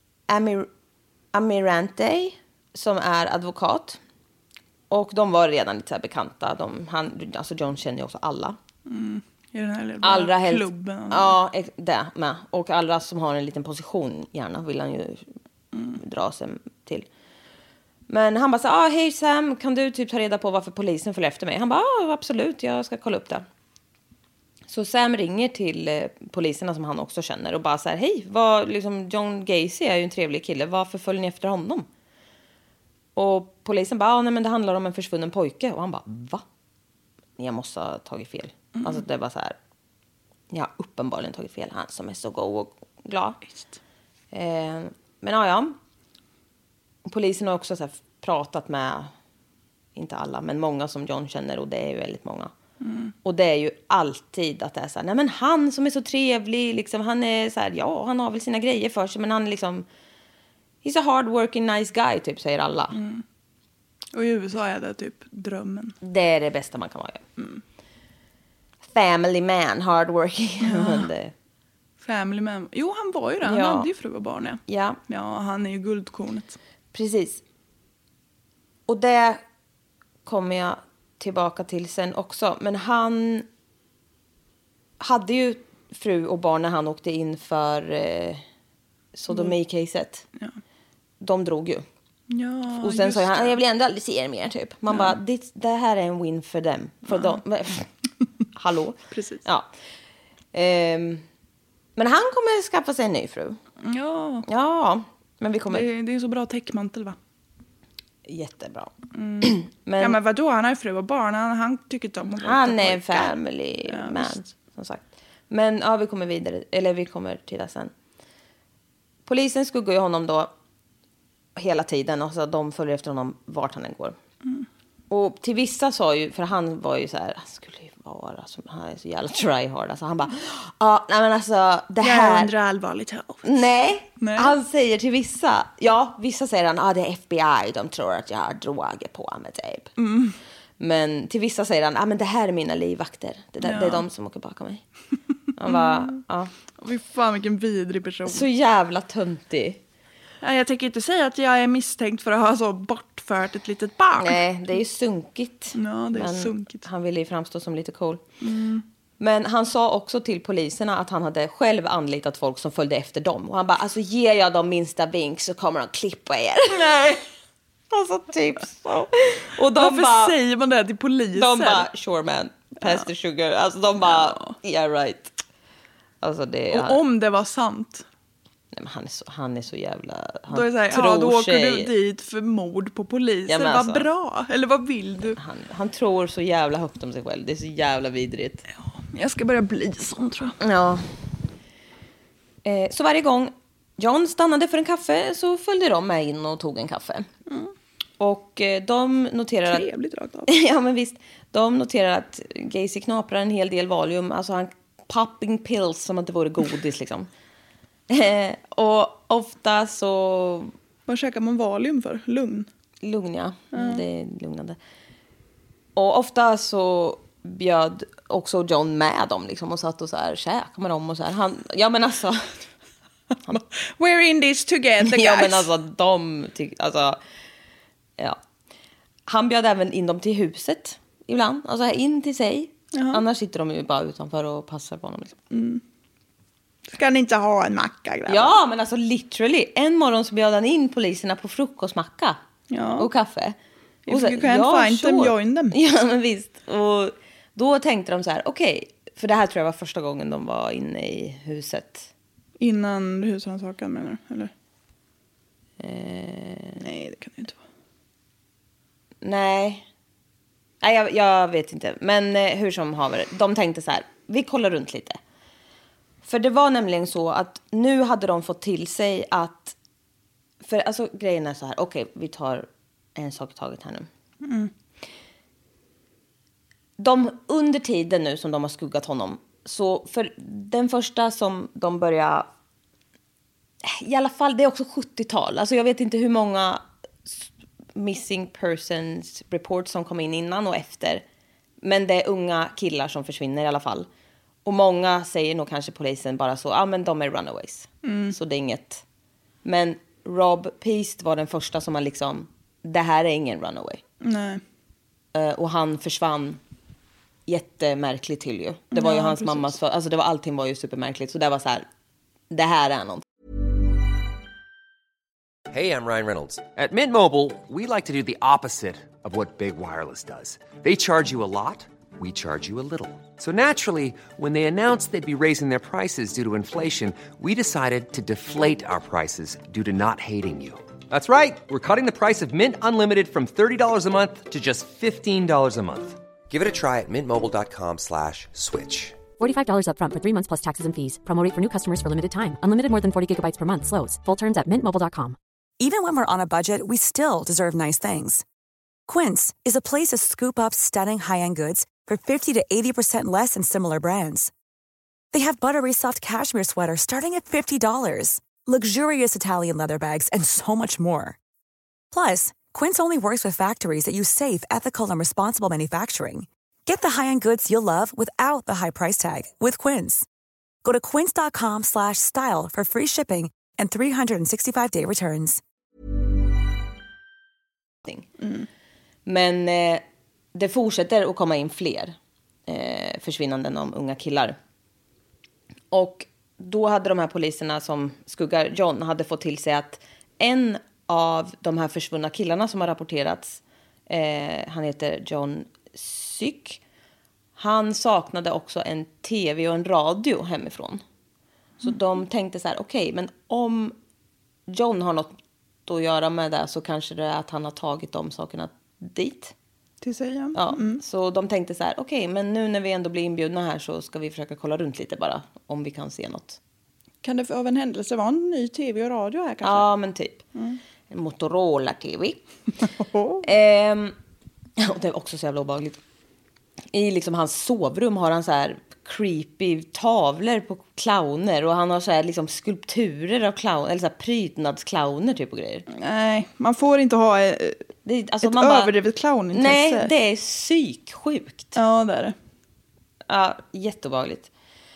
Amirante som är advokat. Och de var redan lite så här bekanta. Alltså John känner ju också alla. I den här allra helst, klubben. Ja, det med. Och alla som har en liten position gärna vill han ju dra sig till. Men han bara så hej Sam, kan du typ ta reda på varför polisen följer efter mig? Han bara, absolut, jag ska kolla upp det. Så Sam ringer till poliserna som han också känner och bara så här, hej, liksom, John Gacy är ju en trevlig kille, varför följer ni efter honom? Och polisen bara, nej men det handlar om en försvunnen pojke. Och han bara, va? Jag måste ha tagit fel. Alltså det var så här, jag har uppenbarligen tagit fel, han som är så god och glad. Men ja. Polisen har också så här pratat med, inte alla, men många som John känner, och det är ju väldigt många. Och det är ju alltid att det är så här, nej men han som är så trevlig, liksom, han är så här, ja, han har väl sina grejer för sig, men han liksom, he's a hard working nice guy, typ, säger alla. Och i USA är det typ drömmen. Det är det bästa man kan vara. Family man, hard working. Family man. Jo, han var ju det. Han hade ju fru och barn. Ja, han är ju guldkornet. Precis. Och det kommer jag tillbaka till sen också. Men han hade ju fru och barn när han åkte in för sodomi-caset. Ja. De drog ju. Ja, och sen sa han, jag vill ändå aldrig se er mer typ. Man bara, det här är en win för dem. För dem. Hallå? Precis. Ja. Men han kommer skaffa sig en ny fru. Ja. Men vi kommer... Det är så bra täckmantel, va? Jättebra. Men vadå? Han har ju fru och barn. Han tycker inte om att han är en family man, som sagt. Men vi kommer vidare. Eller vi kommer till det sen. Polisen skuggar ju honom då hela tiden. Och så de följer efter honom vart han än går. Och till vissa sa ju, för han var ju så här, han skulle ju vara som, han är så jävla tryhard. Alltså han bara, nej men alltså det här. Jag undrar allvarligt hot. Nej, han säger till vissa, vissa säger han, det är FBI, de tror att jag har droger på mig typ. Men till vissa säger han, men det här är mina livvakter. Det är de som åker bakom mig. Han bara, Fy fan vilken vidrig person. Så jävla töntig. Jag tänker inte säga att jag är misstänkt för att ha så bortfört ett litet barn. Nej, det är ju sunkigt. Ja, det är sunkigt. Han ville ju framstå som lite cool. Men han sa också till poliserna att han hade själv anlitat folk som följde efter dem. Och han bara, alltså ger jag dem minsta vink så kommer de klippa er. Nej. Alltså typ så. Och varför säger man det till poliser? De bara, sure man, pass the sugar. Alltså de bara, yeah right. Alltså det, och om det var sant... Nej, men han är så jävla... Han då är det så här, tror då åker du dit för mord på polisen. Ja, alltså, vad bra. Eller vad vill du? Han tror så jävla högt om sig själv. Det är så jävla vidrigt. Ja, jag ska börja bli sån, tror jag. Ja. Så varje gång John stannade för en kaffe så följde de med in och tog en kaffe. Och de noterar... Trevligt rakt av. Ja, men visst. De noterar att Gacy knaprar en hel del valium. Alltså han popping pills som att det vore godis liksom. Och ofta så... Vad käkar man valium för? Lugn? Lugn, ja. Det är lugnande. Och ofta så bjöd också John med dem liksom, och satt och så här käkade med dem och så här. Ja men alltså we're in this together, guys. Ja men alltså ja. Han bjöd även in dem till huset ibland, alltså in till sig. Jaha. Annars sitter de ju bara utanför och passar på honom liksom. Ska ni inte ha en macka, grabbar? Ja, men alltså literally. En morgon så bjöd han in poliserna på frukostmacka och kaffe. If you can't find them, join them. Ja, men visst. Och då tänkte de så här, okej. För det här tror jag var första gången de var inne i huset. Innan husrannsakan menar du, eller? Nej, det kan det inte vara. Nej, jag vet inte. Men hur som haver, de tänkte så här, vi kollar runt lite. För det var nämligen så att nu hade de fått till sig att... För alltså grejen är så här, okej, vi tar en sak i taget här nu. Under tiden nu som de har skuggat honom, så för den första som de börjar... I alla fall, det är också 70-tal. Alltså jag vet inte hur många missing persons reports som kom in innan och efter. Men det är unga killar som försvinner i alla fall. Och många säger nog kanske polisen bara så, men de är runaways. Så det är inget. Men Rob Peast var den första som har liksom, det här är ingen runaway. Nej. Och han försvann jättemärkligt till ju. Det var ju hans mammas, alltså allting var ju supermärkligt. Så det var så här, det här är någonting. Hey, I'm Ryan Reynolds. At Mint Mobile, we like to do the opposite of what Big Wireless does. They charge you a lot. We charge you a little. So naturally, when they announced they'd be raising their prices due to inflation, we decided to deflate our prices due to not hating you. That's right. We're cutting the price of Mint Unlimited from $30 a month to just $15 a month. Give it a try at mintmobile.com/switch. $45 up front for 3 months plus taxes and fees. Promo rate for new customers for limited time. Unlimited more than 40 gigabytes per month slows. Full terms at mintmobile.com. Even when we're on a budget, we still deserve nice things. Quince is a place to scoop up stunning high-end goods for 50 to 80% less than similar brands. They have buttery soft cashmere sweaters starting at $50, luxurious Italian leather bags, and so much more. Plus, Quince only works with factories that use safe, ethical, and responsible manufacturing. Get the high-end goods you'll love without the high price tag with Quince. Go to quince.com/style for free shipping and 365-day returns. Men det fortsätter att komma in fler försvinnanden om unga killar. Och då hade de här poliserna som skuggar John hade fått till sig att en av de här försvunna killarna som har rapporterats, han heter John Syk. Han saknade också en tv och en radio hemifrån. Så de tänkte så här, okej, men om John har något att göra med det så kanske det är att han har tagit de sakerna dit. Till sig, ja. Ja, så de tänkte så här, okej, men nu när vi ändå blir inbjudna här så ska vi försöka kolla runt lite bara om vi kan se något. Kan det av en händelse vara en ny tv och radio här kanske? Ja, men typ. En Motorola-tv. Och det är också så jävla obehagligt. I liksom hans sovrum har han så här creepy tavlor på clowner. Och han har så här liksom skulpturer av clown, eller så här prydnadsclowner typ och grejer. Nej, man får inte ha alltså ett överdrivet clownintresse. Nej, det är psyksjukt. Ja, det är det. Ja, jätteobehagligt.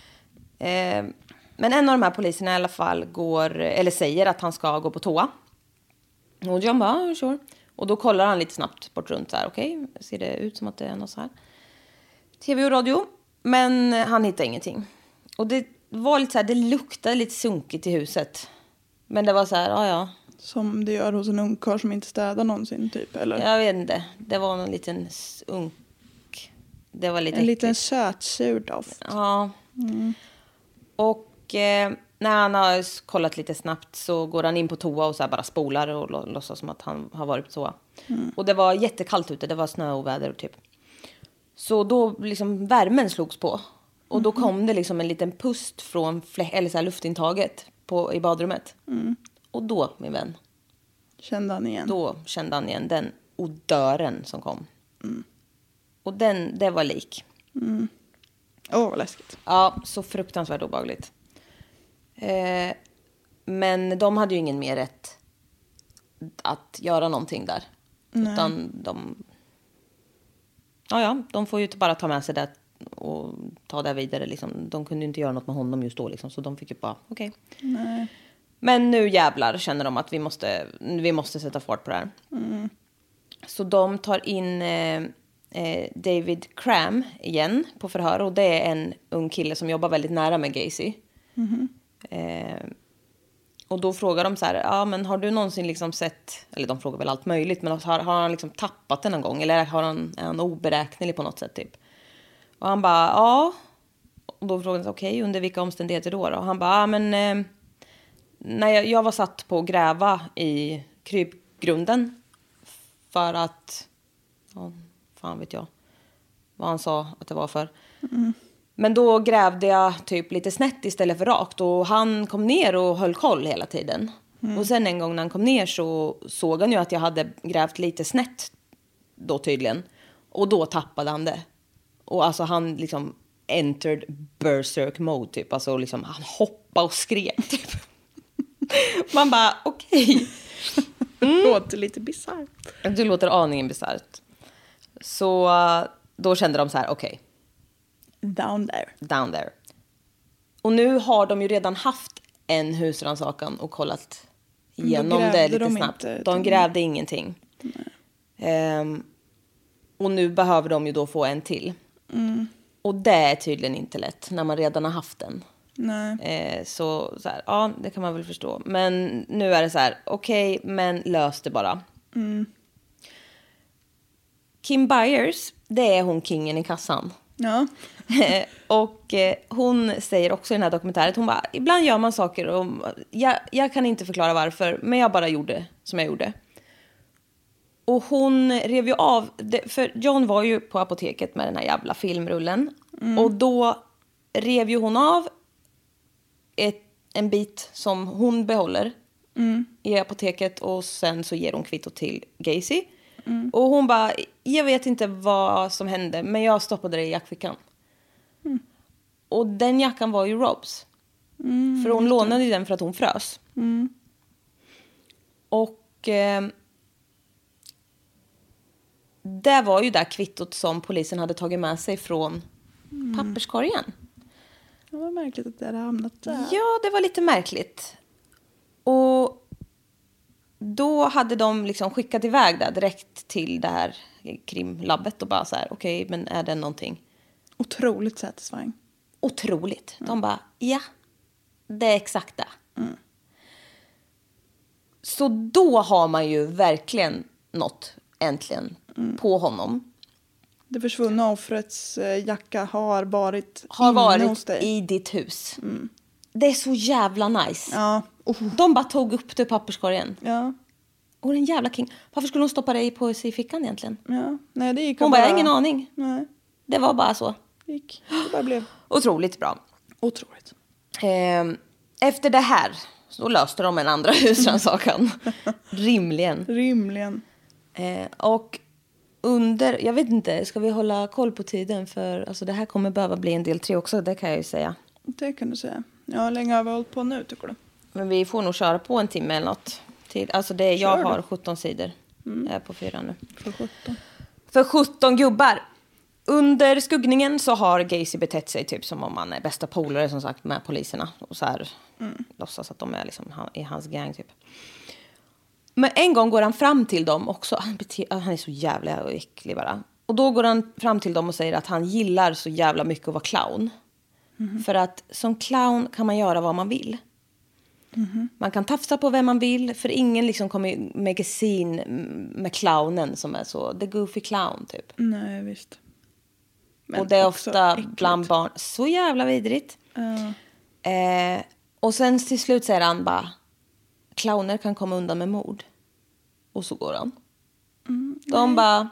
Men en av de här poliserna i alla fall säger att han ska gå på toa. Och John bara, sure. Och då kollar han lite snabbt bort runt så här. Okej, ser det ut som att det är något så här. TV och radio. Men han hittar ingenting. Och det var lite så här, det luktade lite sunkigt i huset. Men det var så här, ja. Som det gör hos en ungkarl som inte städar någonsin typ, eller? Jag vet inte. Det var någon liten unk. Det var lite en liten sötsur doft. Ja. Och när han har kollat lite snabbt så går han in på toa och så här bara spolar och låtsas som att han har varit på toa. Och det var jättekallt ute, det var snö och väder och typ. Så då liksom värmen slogs på. Och då kom det liksom en liten pust från eller så här luftintaget i badrummet. Och då, min vän. Kände han igen? Då kände han igen den odören som kom. Och det var lik. Vad läskigt. Ja, så fruktansvärt obehagligt. Men de hade ju ingen mer rätt att göra någonting där. Nej. Utan ja, de får ju bara ta med sig det och ta det vidare. Liksom. De kunde ju inte göra något med honom just då. Liksom, så de fick ju bara, okej. Nej. Men nu jävlar känner de att vi måste sätta fart på det här. Så de tar in David Cram igen på förhör. Och det är en ung kille som jobbar väldigt nära med Gacy. Och då frågar de så här, ja men har du någonsin liksom sett, eller de frågar väl allt möjligt, men har han liksom tappat den någon gång? Eller är han oberäknelig på något sätt typ? Och han bara, ja. Och då frågar de, okej, under vilka omständigheter då? Och han bara, ja men när jag var satt på att gräva i krypgrunden för att, ja, fan vet jag vad han sa att det var för. Men då grävde jag typ lite snett istället för rakt. Och han kom ner och höll koll hela tiden. Och sen en gång när han kom ner så såg han ju att jag hade grävt lite snett då tydligen. Och då tappade han det. Och alltså han liksom entered berserk mode typ. Alltså liksom han hoppade och skrek typ. Man bara okej. Det låter lite bisarrt. Det låter aningen bisarrt. Så då kände de så här, okej. Down there. Och nu har de ju redan haft en husrannsakan och kollat igenom det lite snabbt. De grävde ingenting. Och nu behöver de ju då få en till. Och det är tydligen inte lätt när man redan har haft den. Nej. Så här, ja, det kan man väl förstå. Men nu är det så här, okej, men lös det bara. Kim Byers, det är hon kingen i kassan. Ja. Och hon säger också i den här dokumentären att hon bara, ibland gör man saker och jag kan inte förklara varför, men jag bara gjorde som jag gjorde. Och hon rev ju av, för John var ju på apoteket med den här jävla filmrullen. Och då rev ju hon av en bit som hon behåller i apoteket och sen så ger hon kvitto till Gacy. Och hon bara, jag vet inte vad som hände, men jag stoppade det i jackfickan. Och den jackan var ju Robs. För hon lånade den för att hon frös. Och det var ju där kvittot som polisen hade tagit med sig från papperskorgen. Det var märkligt att det hade hamnat där. Ja, det var lite märkligt. Och då hade de liksom skickat iväg det direkt till det här krimlabbet och bara så här, okej, men är det någonting? Otroligt satisfying. Otroligt. De bara, ja, det är exakt det. Så då har man ju verkligen något äntligen på honom. Det försvunna offrets jacka har varit hos dig. I ditt hus. Det är så jävla nice. Ja. De bara tog upp det i papperskorgen. Ja. Och den jävla king. Varför skulle hon stoppa det i poesifickan egentligen? Ja. Nej, det gick hon bara, jag har ingen aning. Nej. Det var bara så. Det bara blev. Otroligt bra. Otroligt. Efter det här så löste de en andra husrannsakan. Rimligen. Och under, jag vet inte, ska vi hålla koll på tiden? För alltså, det här kommer behöva bli en del 3 också, det kan jag ju säga. Det kan du säga. Ja, hur länge har vi hållit på nu, tycker du? Men vi får nog köra på en timme eller något. Alltså jag har 17 sidor. Jag är på 4 nu. För 17 gubbar. Under skuggningen så har Gacy betett sig typ som om man är bästa polare som sagt med poliserna. Och så här låtsas att de är liksom i hans gang typ. Men en gång går han fram till dem också. Han är så jävla äcklig bara. Och då går han fram till dem och säger att han gillar så jävla mycket att vara clown. För att som clown kan man göra vad man vill. Man kan tafsa på vem man vill. För ingen liksom kommer make a scene med clownen som är så the goofy clown typ. Nej, visst. Men och det är ofta äckligt. Bland barn. Så jävla vidrigt. Och sen till slut säger han bara, clowner kan komma undan med mord. Och så går han. De bara,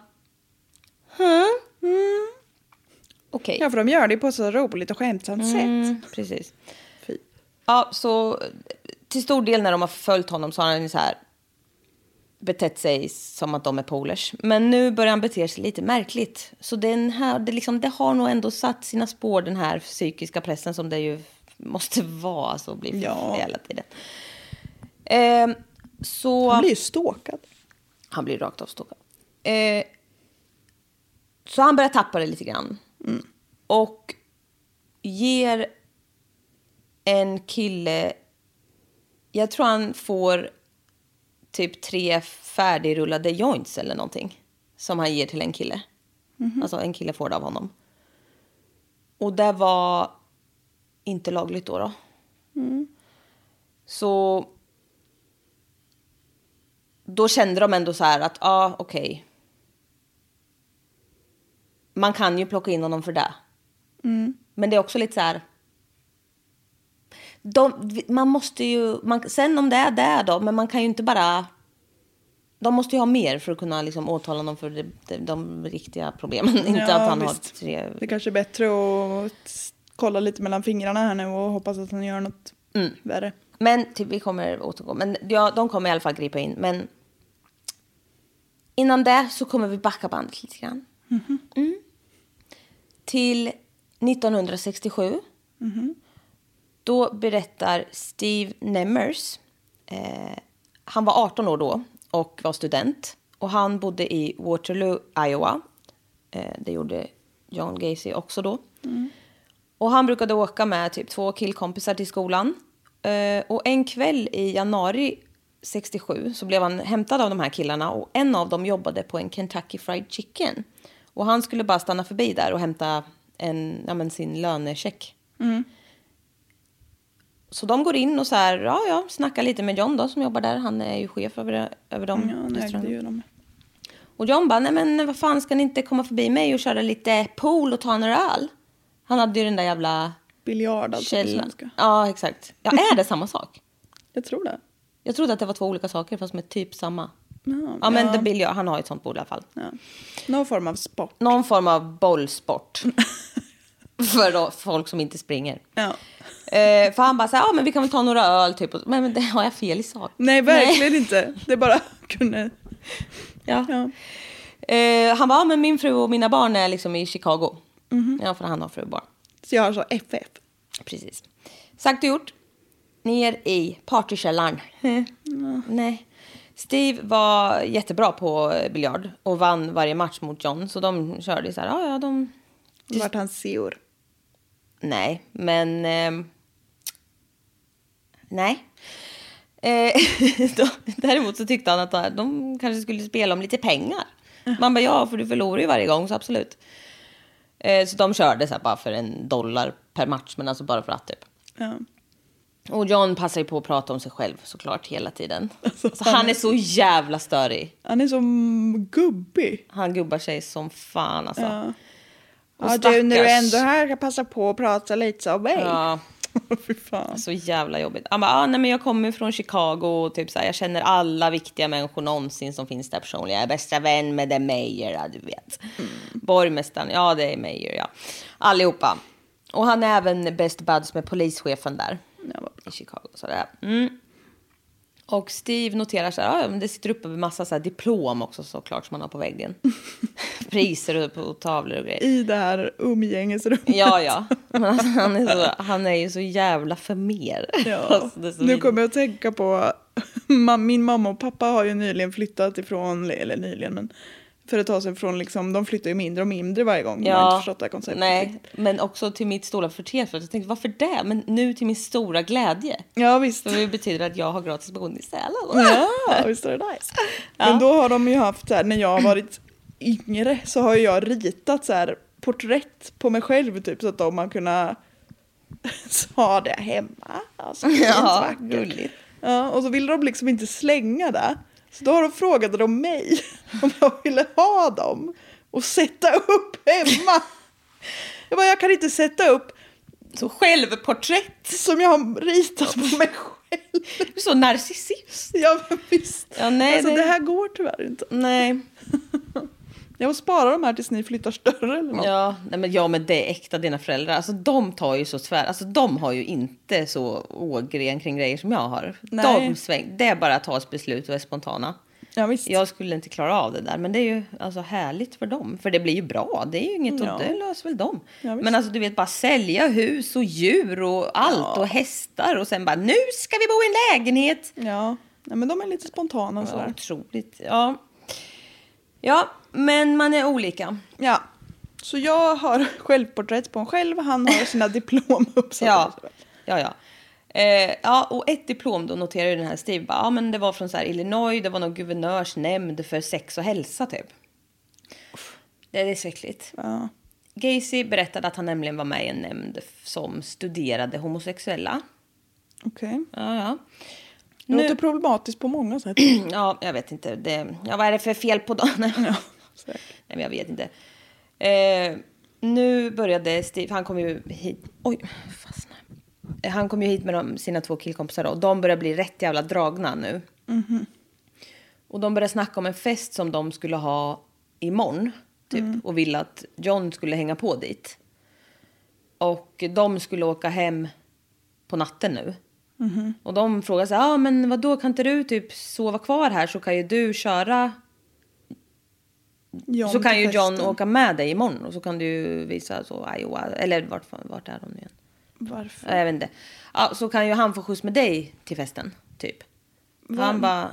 okej. Ja, för de gör det på så roligt och skämtsamt sätt. Precis. Fy. Ja, så till stor del när de har följt honom så har han så här betett sig som att de är polers. Men nu börjar han bete sig lite märkligt. Så det har nog ändå satt sina spår, den här psykiska pressen som det ju måste vara. Alltså bli hela tiden. Så han blir ju stalkad. Han blir rakt av stalkad. Så han börjar tappa det lite grann. Och ger en kille... Jag tror han får typ 3 färdigrullade joints eller någonting. Som han ger till en kille. Alltså en kille får det av honom. Och det var inte lagligt då. Så då kände de ändå så här att okej. Man kan ju plocka in honom för det. Men det är också lite så här. Man måste ju... sen om det är det då. Men man kan ju inte bara... De måste ju ha mer för att kunna liksom åtala honom för de riktiga problemen. Inte att han har 3... Det kanske är bättre att kolla lite mellan fingrarna här nu och hoppas att han gör något värre. Men vi kommer återgå. Men de kommer i alla fall gripa in. Men innan det så kommer vi backa bandet lite grann. Till 1967. Då berättar Steve Nemmers. Han var 18 år då och var student. Och han bodde i Waterloo, Iowa. Det gjorde John Gacy också då. Och han brukade åka med typ 2 killkompisar till skolan. Och en kväll i januari 67 så blev han hämtad av de här killarna. Och en av dem jobbade på en Kentucky Fried Chicken. Och han skulle bara stanna förbi där och hämta sin lönecheck. Så de går in och så här, snackar lite med John då som jobbar där. Han är ju chef över dem. Ja, det gör de. Och John bara, nej men vad fan, ska ni inte komma förbi mig och köra lite pool och ta några öl? Han hade ju den där jävla... Biljard alltså på svenska. Ja, exakt. Ja, är det samma sak? Jag tror det. Jag trodde att det var 2 olika saker fast med typ samma. Ja, men det biljard, han har ett sånt bord i alla fall. Ja. Någon form av sport. Någon form av bollsport. För folk som inte springer. Ja. För han bara så här, men vi kan väl ta några öl typ. Men det har jag fel i sak. Nej, verkligen inte. Det bara kunde... Ja. Han bara, men min fru och mina barn är liksom i Chicago. Ja, för han har fru och barn. Så jag har så FF. Precis. Sagt och gjort. Ner i partykällaren. Nej. Steve var jättebra på biljard och vann varje match mot John. Så de körde så här, Vart han seor? Nej, men... nej. Däremot så tyckte han att de kanske skulle spela om lite pengar. Man bara, för du förlorar ju varje gång, så absolut. Så de körde så här bara för $1 per match, men alltså bara för att typ. Ja. Och John passar ju på att prata om sig själv såklart hela tiden. Alltså, han är så jävla störig. Han är så gubbig. Han gubbar sig som fan alltså. Ja. Ja, du, när du ändå här kan passa på att prata lite så mig. Ja. Fy fan. Så jävla jobbigt. Han bara, nej men jag kommer från Chicago och typ så här, jag känner alla viktiga människor någonsin som finns där personligen. Jag är bästa vän med The Mayor, ja, du vet. Borgmästaren, ja det är Mayor, ja. Allihopa. Och han är även best buds med polischefen där i Chicago. Så där. Och Steve noterar så här, det sitter uppe med massa så här diplom också såklart som man har på väggen. Priser på tavlor och grejer. I det här umgängesrummet. Ja. Men alltså, han är ju så jävla förmer. Ja. Alltså, nu kommer jag att tänka på min mamma och pappa har ju nyligen flyttat ifrån, eller nyligen, men för ett tag sedan från liksom, de flyttar ju mindre och mindre varje gång. Ja, jag har inte förstått det här konceptet. Nej, men också till mitt stora förtret. För jag tänkte, varför det? Men nu till min stora glädje. Ja, visst. För det betyder att jag har gratis boende i Sälen. Ja, visst är det nice. Ja. Men då har de ju haft så här, när jag har varit yngre så har jag ritat så här porträtt på mig själv typ, så att de har kunnat ha det hemma. Alltså, ja, gulligt. Ja, och så ville de liksom inte slänga det. Så då frågade de mig om jag ville ha dem och sätta upp hemma. Jag kan inte sätta upp så självporträtt som jag har ritat på mig själv. Så narcissist. Ja, men visst. Ja, nej, alltså, det här går tyvärr inte. Nej. Jag måste spara de här tills ni flyttar större eller något. Ja, men det är äkta dina föräldrar. Alltså de tar ju så svär. Alltså de har ju inte så ågren kring grejer som jag har. Nej. Det är bara att ta ett beslut och är spontana. Ja, visst. Jag skulle inte klara av det där. Men det är ju alltså härligt för dem. För det blir ju bra. Det är ju inget det löser väl dem. Ja, men alltså du vet, bara sälja hus och djur och allt och hästar. Och sen bara, nu ska vi bo i en lägenhet. Ja, men de är lite spontana. Ja, otroligt. Ja, men man är olika. Ja. Så jag har självporträtt på en själv, han har sina diplom uppsatta. Ja, och ett diplom då noterar ju den här Steve bara, men det var från så här Illinois, det var någon guvernörsnämnd för sex och hälsa typ. Det är så äckligt. Ja. Gacy berättade att han nämligen var med i en nämnd som studerade homosexuella. Okej. Ja. Det låter problematiskt på många sätt. Ja, jag vet inte. Vad är det för fel på dem? Ja, nej, men jag vet inte. Nu började Steve, han kom ju hit. Oj, fastnade. Han kom ju hit med sina 2 killkompisar och de börjar bli rätt jävla dragna nu. Mm-hmm. Och de började snacka om en fest som de skulle ha imorgon typ, och ville att John skulle hänga på dit. Och de skulle åka hem på natten nu. Mm-hmm. Och de frågade så men vadå, kan inte du typ sova kvar här så kan ju du köra. John så kan ju John åka med dig imorgon och så kan du visa så Iowa, eller vart är de nu igen? Varför? Jag vet inte. Ja, så kan ju han få skjuts med dig till festen, typ. Han bara...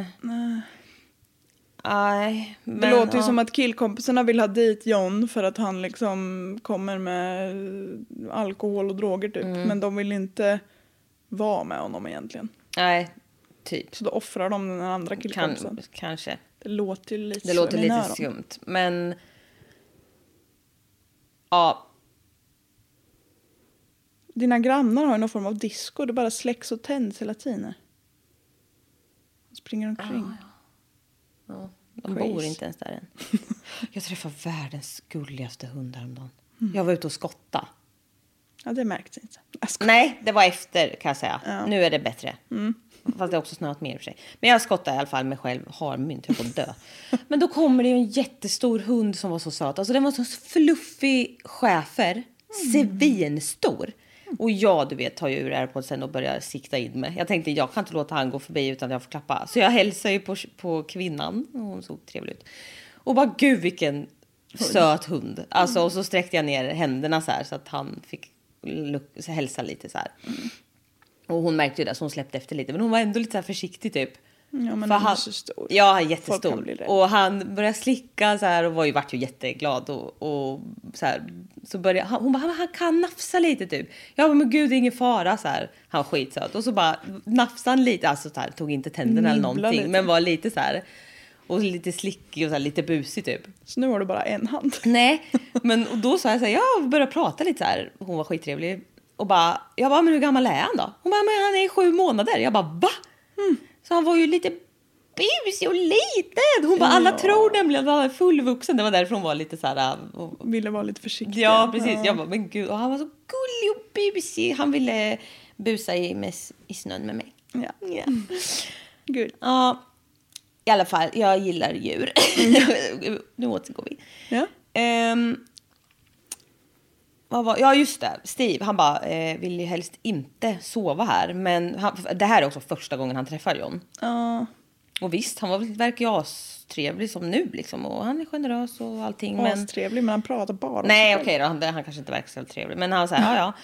Nej. Det låter ju som att killkompisarna vill ha dit John för att han liksom kommer med alkohol och droger, typ. Men de vill inte vara med honom egentligen. Nej, typ. Så då offrar de den andra killkompisen. Kanske. Det låter ju lite, skumt. Men... Ja... Dina grannar har ju någon form av disco. Det bara släcks och tänds hela tiden. De springer omkring. Ja, de bor inte ens där än. Jag träffade världens gulligaste hund häromdagen. Jag var ute och skotta. Ja, det märktes inte. Nej, det var efter kan jag säga. Ja. Nu är det bättre. Fast det är också snart mer i och för sig. Men jag skottade i alla fall mig själv. Har mynt, jag får dö. Men då kommer det ju en jättestor hund som var så söt. Alltså den var så fluffig schäfer. Svinstor. Och jag, du vet, tar ju ur AirPodsen och börjar sikta in mig. Jag tänkte, jag kan inte låta han gå förbi utan jag får klappa. Så jag hälsar ju på kvinnan. Och hon såg trevlig ut. Och bara, gud vilken söt hund. Alltså, och så sträckte jag ner händerna så här. Så att han fick hälsa lite så här. Och hon märkte ju det, så hon släppte efter lite. Men hon var ändå lite så här försiktig typ. Ja, men han är så stor. Ja, jättestor. Och han började vart ju jätteglad och så här, så började hon bara, han kan nafsa lite typ. Jag bara, men gud, det är ingen fara så här. Han var skitsöt och så bara nafsade han lite, alltså så här, tog inte tänderna eller någonting, lite. Men var lite så här och lite slickig och så här, lite busig typ. Så nu har du bara en hand. Nej, men och då sa jag så här, jag började prata lite så här. Hon var skittrevlig och bara, jag bara, men hur gammal är han då? Hon bara, men han är 7 månader. Jag bara, va? Så han var ju lite busig och liten. Hon bara, alla tror nämligen att han är fullvuxen. Det var därför hon var lite så här... Ville vara lite försiktig. Ja, precis. Jag bara, men gud. Och han var så gullig och busig. Han ville busa i snön med mig. Ja. Gud. Ja, i alla fall. Jag gillar djur. Nu återgår vi. Ja. Ja, just det. Steve, han bara vill ju helst inte sova här. Men det här är också första gången han träffar John. Och visst, han verkar ju trevlig som nu liksom. Och han är generös och allting. Men trevlig, men han pratar bara. Nej, okej då. Han kanske inte verkar så trevlig. Men han säger, ja.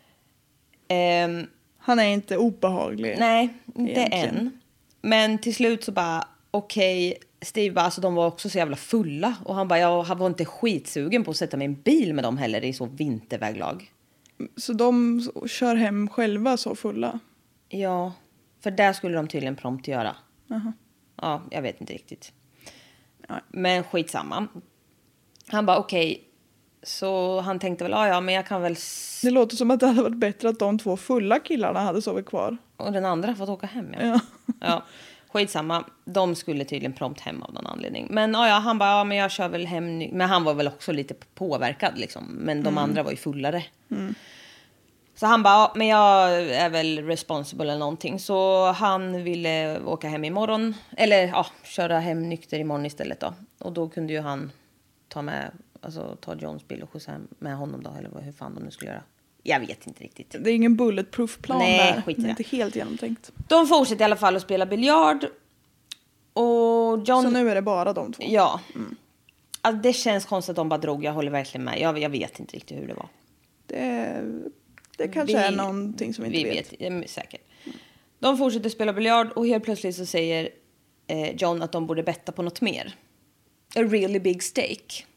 Han är inte obehaglig. Nej, inte än. Men till slut så bara, okej. Steve bara, alltså de var också så jävla fulla. Och han bara, jag var inte skitsugen på att sätta mig i en bil med dem heller i så vinterväglag. Så de kör hem själva så fulla? Ja, för där skulle de tydligen prompt göra. Uh-huh. Ja, jag vet inte riktigt. Ja. Men skitsamma. Han bara, okej. Så han tänkte väl, ja, men jag kan väl... Det låter som att det hade varit bättre att de 2 fulla killarna hade sovit kvar. Och den andra fått åka hem, ja. Skitsamma. De skulle tydligen prompt hem av någon anledning. Men han bara, ja men jag kör väl hem nu. Men han var väl också lite påverkad liksom. Men de andra var ju fullare. Så han bara, ja, men jag är väl responsible eller någonting. Så han ville åka hem imorgon. Eller köra hem nykter imorgon istället då. Och då kunde ju han ta Johns bil och skjutsa med honom då. Eller hur fan de nu skulle göra. Jag vet inte riktigt. Det är ingen bulletproof plan där. Skit i det är inte helt genomtänkt. De fortsätter i alla fall att spela biljard. Och John... Så nu är det bara de 2? Ja. Alltså, det känns konstigt att de bara drog. Jag håller verkligen med. Jag vet inte riktigt hur det var. Det kanske är någonting som vi inte vet. Säkert. De fortsätter spela biljard. Och helt plötsligt så säger John att de borde betta på något mer. A really big stake.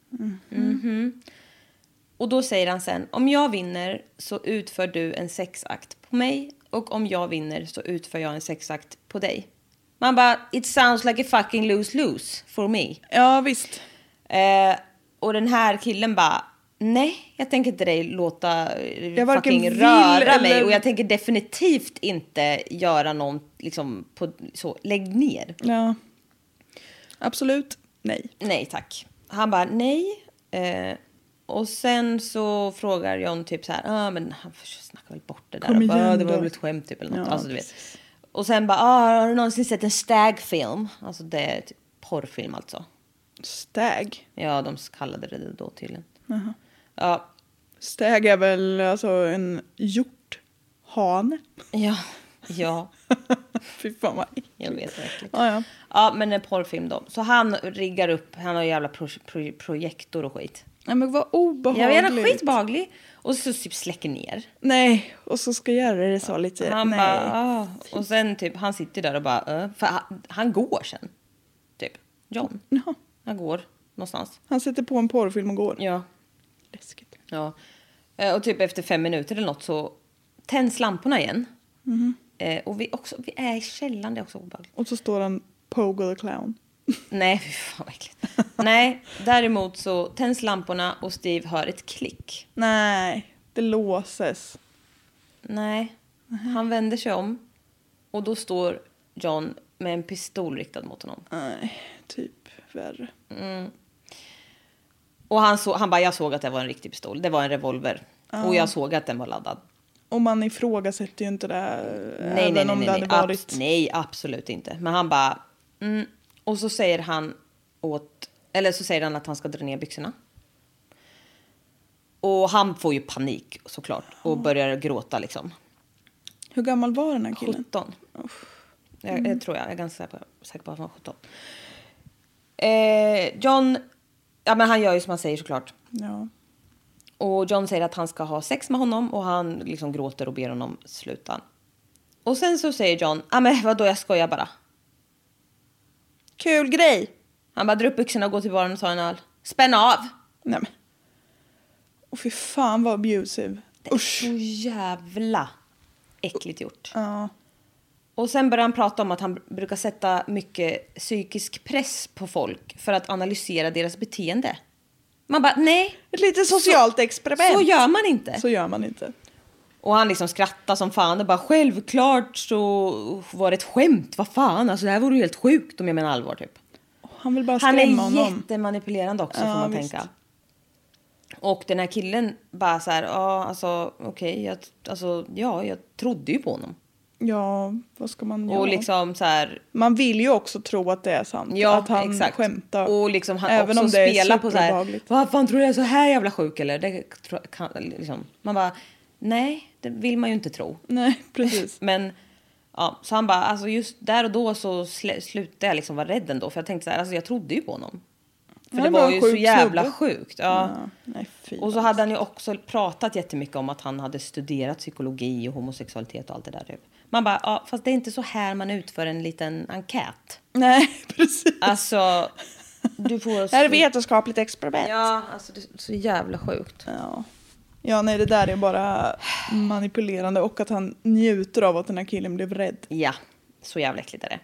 Och då säger han sen, om jag vinner så utför du en sexakt på mig. Och om jag vinner så utför jag en sexakt på dig. Man bara, it sounds like a fucking lose-lose for me. Ja, visst. Och den här killen bara, nej, jag tänker inte dig låta fucking vill röra mig. eller... Och jag tänker definitivt inte göra någon, liksom, på, så, lägg ner. Ja. Absolut, nej. Nej, tack. Han bara, nej. Och sen så frågar John typ så här, men han snackar väl bort det där. Kom igen, det var då. väl ett skämt typ eller något. Ja, Alltså, du vet. Och sen bara, har du någonsin sett en stagfilm? Alltså det är typ porrfilm alltså. Stag? Ja, de kallade det då tydligen. Ja. Stag är väl alltså en hjorthane? Ja. Fy fan vad Jag vet verkligen. Ja. Ja, men en porrfilm då. Så han riggar upp, han har jävla projektor och skit. Nej, men vad obehagligt. Jag är skitbehaglig. Och så typ släcker ner. Nej, och så ska göra det så lite. Han nej. bara, och sen typ, han sitter där och bara, för han går sen. Typ, John. Ja. Han går någonstans. Han sätter på en porrfilm och går. Ja. Läskigt. Ja. Och typ efter 5 minuter eller något så tänds lamporna igen. Och vi är i källaren, det är också obehagligt. Och så står han Pogo the Clown. Nej, fy fan vad äckligt. Nej, däremot så tänds lamporna och Steve hör ett klick. Nej, det låses. Nej, han vänder sig om och då står John med en pistol riktad mot honom. Nej, typ värre. Och han bara, jag såg att det var en riktig pistol. Det var en revolver. Och jag såg att den var laddad. Och man ifrågasätter ju inte det. Nej, även om det hade varit... nej, absolut inte. Men han bara... Och så säger han så säger han att han ska dra ner byxorna. Och han får ju panik såklart. Och börjar gråta liksom. Hur gammal var den här killen? 17. Jag tror jag är ganska säker på att han var 17. John... Ja, men han gör ju som han säger såklart. Ja. Och John säger att han ska ha sex med honom. Och han liksom gråter och ber honom sluta. Och sen så säger John, men vadå, jag skojar bara. Kul grej. Han bara drar upp byxorna och går till baren och tar en öl. Spänn av! Nej men. Och fy fan vad abusive. Det är så jävla äckligt gjort. Ja. Och sen börjar han prata om att han brukar sätta mycket psykisk press på folk för att analysera deras beteende. Man bara, nej. Ett litet socialt experiment. Så gör man inte. Så gör man inte. Och han liksom skrattar som fan och bara, självklart så var det ett skämt. Vad fan, alltså det här vore ju helt sjukt om jag menar allvar typ. Han vill bara skrämma honom. Han är jättemanipulerande också, får man tänka. Och den här killen bara så här, alltså okej, jag trodde ju på honom. Ja, vad ska man göra? Och liksom så här, man vill ju också tro att det är sant. ja, att han skämtar. Och liksom han även också om det spelar är på så här, vad fan tror jag är så här jävla sjuk eller? Det kan, liksom, man bara, nej, det vill man ju inte tro. Nej, precis. Men ja, så han bara, alltså just där och då så slutade jag liksom vara rädd ändå. För jag tänkte så här, alltså jag trodde ju på honom. För det var ju så jävla sjukt. Ja. Nej, och så hade han ju också pratat jättemycket om att han hade studerat psykologi och homosexualitet och allt det där. Typ. Man bara, fast det är inte så här man utför en liten enkät. Nej, precis. Alltså, du får... Det här är vetenskapligt experiment. Ja, alltså det är så jävla sjukt. Ja, nej, det där är bara manipulerande. Och att han njuter av att den här killen blev rädd. Ja, så jävla äckligt är det.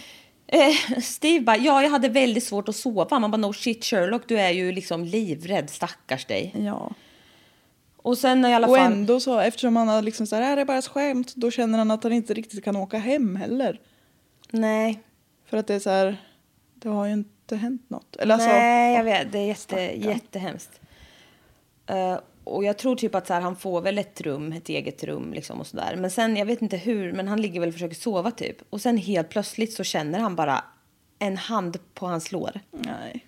Steve bara, jag hade väldigt svårt att sova. Man bara, no shit Sherlock, du är ju liksom livrädd, stackars dig. Ja. Och sen i alla fall... Och ändå så, eftersom han har liksom så här, det är bara ett skämt, då känner han att han inte riktigt kan åka hem heller. Nej. För att det är så här, det har ju inte hänt något. Eller nej, jag vet, det är jättehemskt. Och jag tror typ att så här, han får väl ett eget rum liksom och sådär. Men sen, jag vet inte hur, men han ligger väl och försöker sova typ. Och sen helt plötsligt så känner han bara en hand på hans lår. Nej.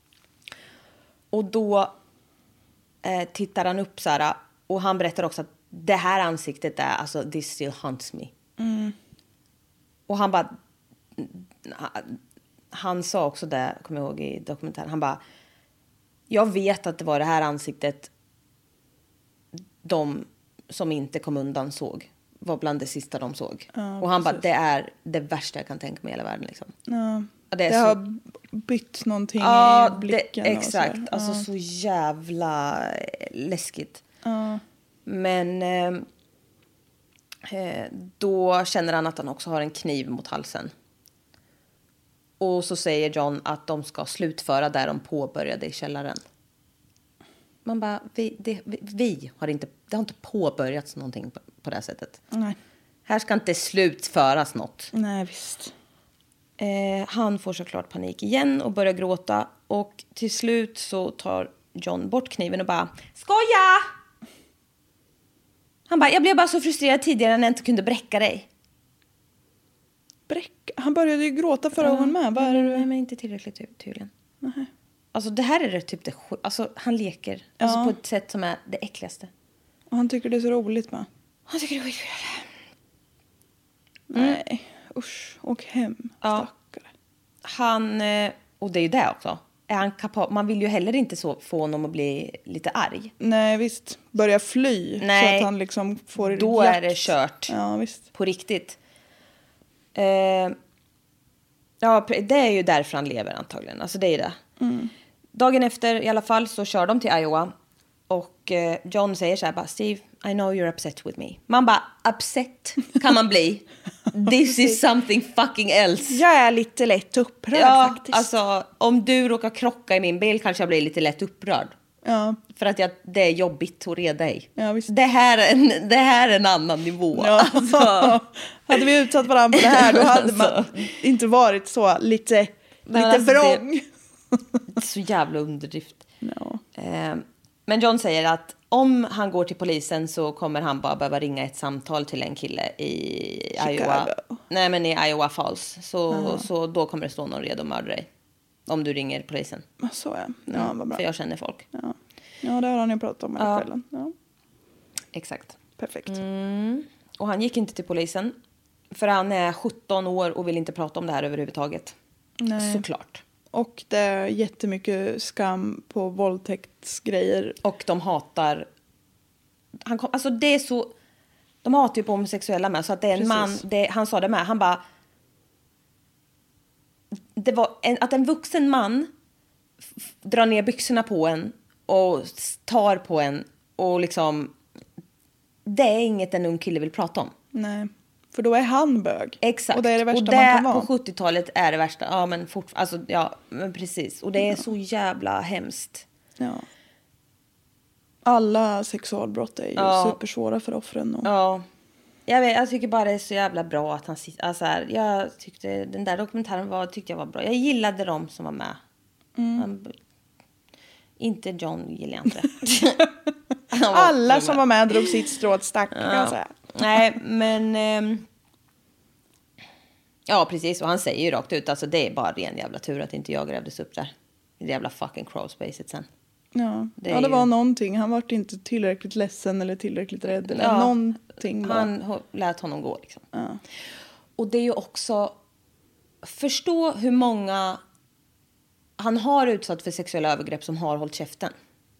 Och då tittar han upp så här, och han berättar också att det här ansiktet är, alltså this still haunts me. Och han bara, han sa också det, kommer jag ihåg i dokumentären, han bara, jag vet att det var det här ansiktet de som inte kom undan såg. Var bland det sista de såg. Ja, och han bara, det är det värsta jag kan tänka mig i hela världen liksom. Ja. Det är har bytt någonting i blicken. Exakt. Alltså så jävla läskigt. Men då känner han att han också har en kniv mot halsen. Och så säger John att de ska slutföra där de påbörjade i källaren. Man bara, det har inte påbörjats någonting på det här sättet. Nej. Här ska inte slutföras något. Nej, visst. Han får såklart panik igen och börjar gråta. Och till slut så tar John bort kniven och bara, skoja! Han bara, jag blev bara så frustrerad tidigare när jag inte kunde bräcka dig. Han började ju gråta förra gången med. Nej, men inte tillräckligt tydligen. Nej. Alltså det här är det typ det alltså han leker alltså, på ett sätt som är det äckligaste. Och han tycker det är så roligt med. Han tycker det är skitkul. Nej, usch, åk hem. Stackare. Han, och det är ju det också. Är han man vill ju heller inte så få honom att bli lite arg. Nej, visst. Börja fly. Nej, så att han liksom får då är det kört. Ja, visst. På riktigt. Ja, det är ju därför han lever antagligen. Alltså det är det. Dagen efter i alla fall så kör de till Iowa. Och John säger så här bara, Steve, I know you're upset with me. Man bara, upset kan man bli. This is something fucking else. Jag är lite lätt upprörd faktiskt. Alltså om du råkar krocka i min bil kanske jag blir lite lätt upprörd. Ja. För att det är jobbigt att reda i. Ja, visst. Det här är en annan nivå. Ja. Alltså. Hade vi utsatt varandra för det här då hade man inte varit så lite vrång. Så jävla underdrift. Ja. Men John säger att om han går till polisen så kommer han bara behöva ringa ett samtal till en kille i Iowa. Nej, men i Iowa Falls. Så då kommer det stå någon redo att mörda dig. Om du ringer polisen. Så ja, vad bra. För jag känner folk. Ja, det har han ju pratat om hela kvällen. Ja. Exakt. Perfekt. Och han gick inte till polisen. För han är 17 år och vill inte prata om det här överhuvudtaget. Nej. Såklart. Och det är jättemycket skam på våldtäktsgrejer. Och de hatar... Alltså det är så... De hatar ju på homosexuella med. Så att det är en man... han sa det med. Han bara... Det var att en vuxen man drar ner byxorna på en och tar på en och liksom... Det är inget en ung kille vill prata om. Nej. För då är han bög. Exakt. Och det är det värsta man kan vara. På 70-talet är det värsta. Ja, men alltså, ja, men precis. Och det är så jävla hemskt. Ja. Alla sexualbrott är ju supersvåra för offren. Och... Ja. Jag tycker bara det är så jävla bra att han sitter... Alltså här, jag tyckte den där dokumentären tyckte jag var bra. Jag gillade dem som var med. Inte John gillar jag inte. Alla som var med drog sitt strå åt stack, kan jag säga. Nej, men... ja, precis. Och han säger ju rakt ut. Alltså det är bara ren jävla tur att inte jag grävdes upp där. I det jävla fucking crawlspacet sen. Ja, det var någonting. Han var inte tillräckligt ledsen eller tillräckligt rädd. Eller någonting. Han lät honom gå liksom. Ja. Och det är ju också... Förstå hur många... Han har utsatt för sexuella övergrepp som har hållit käften.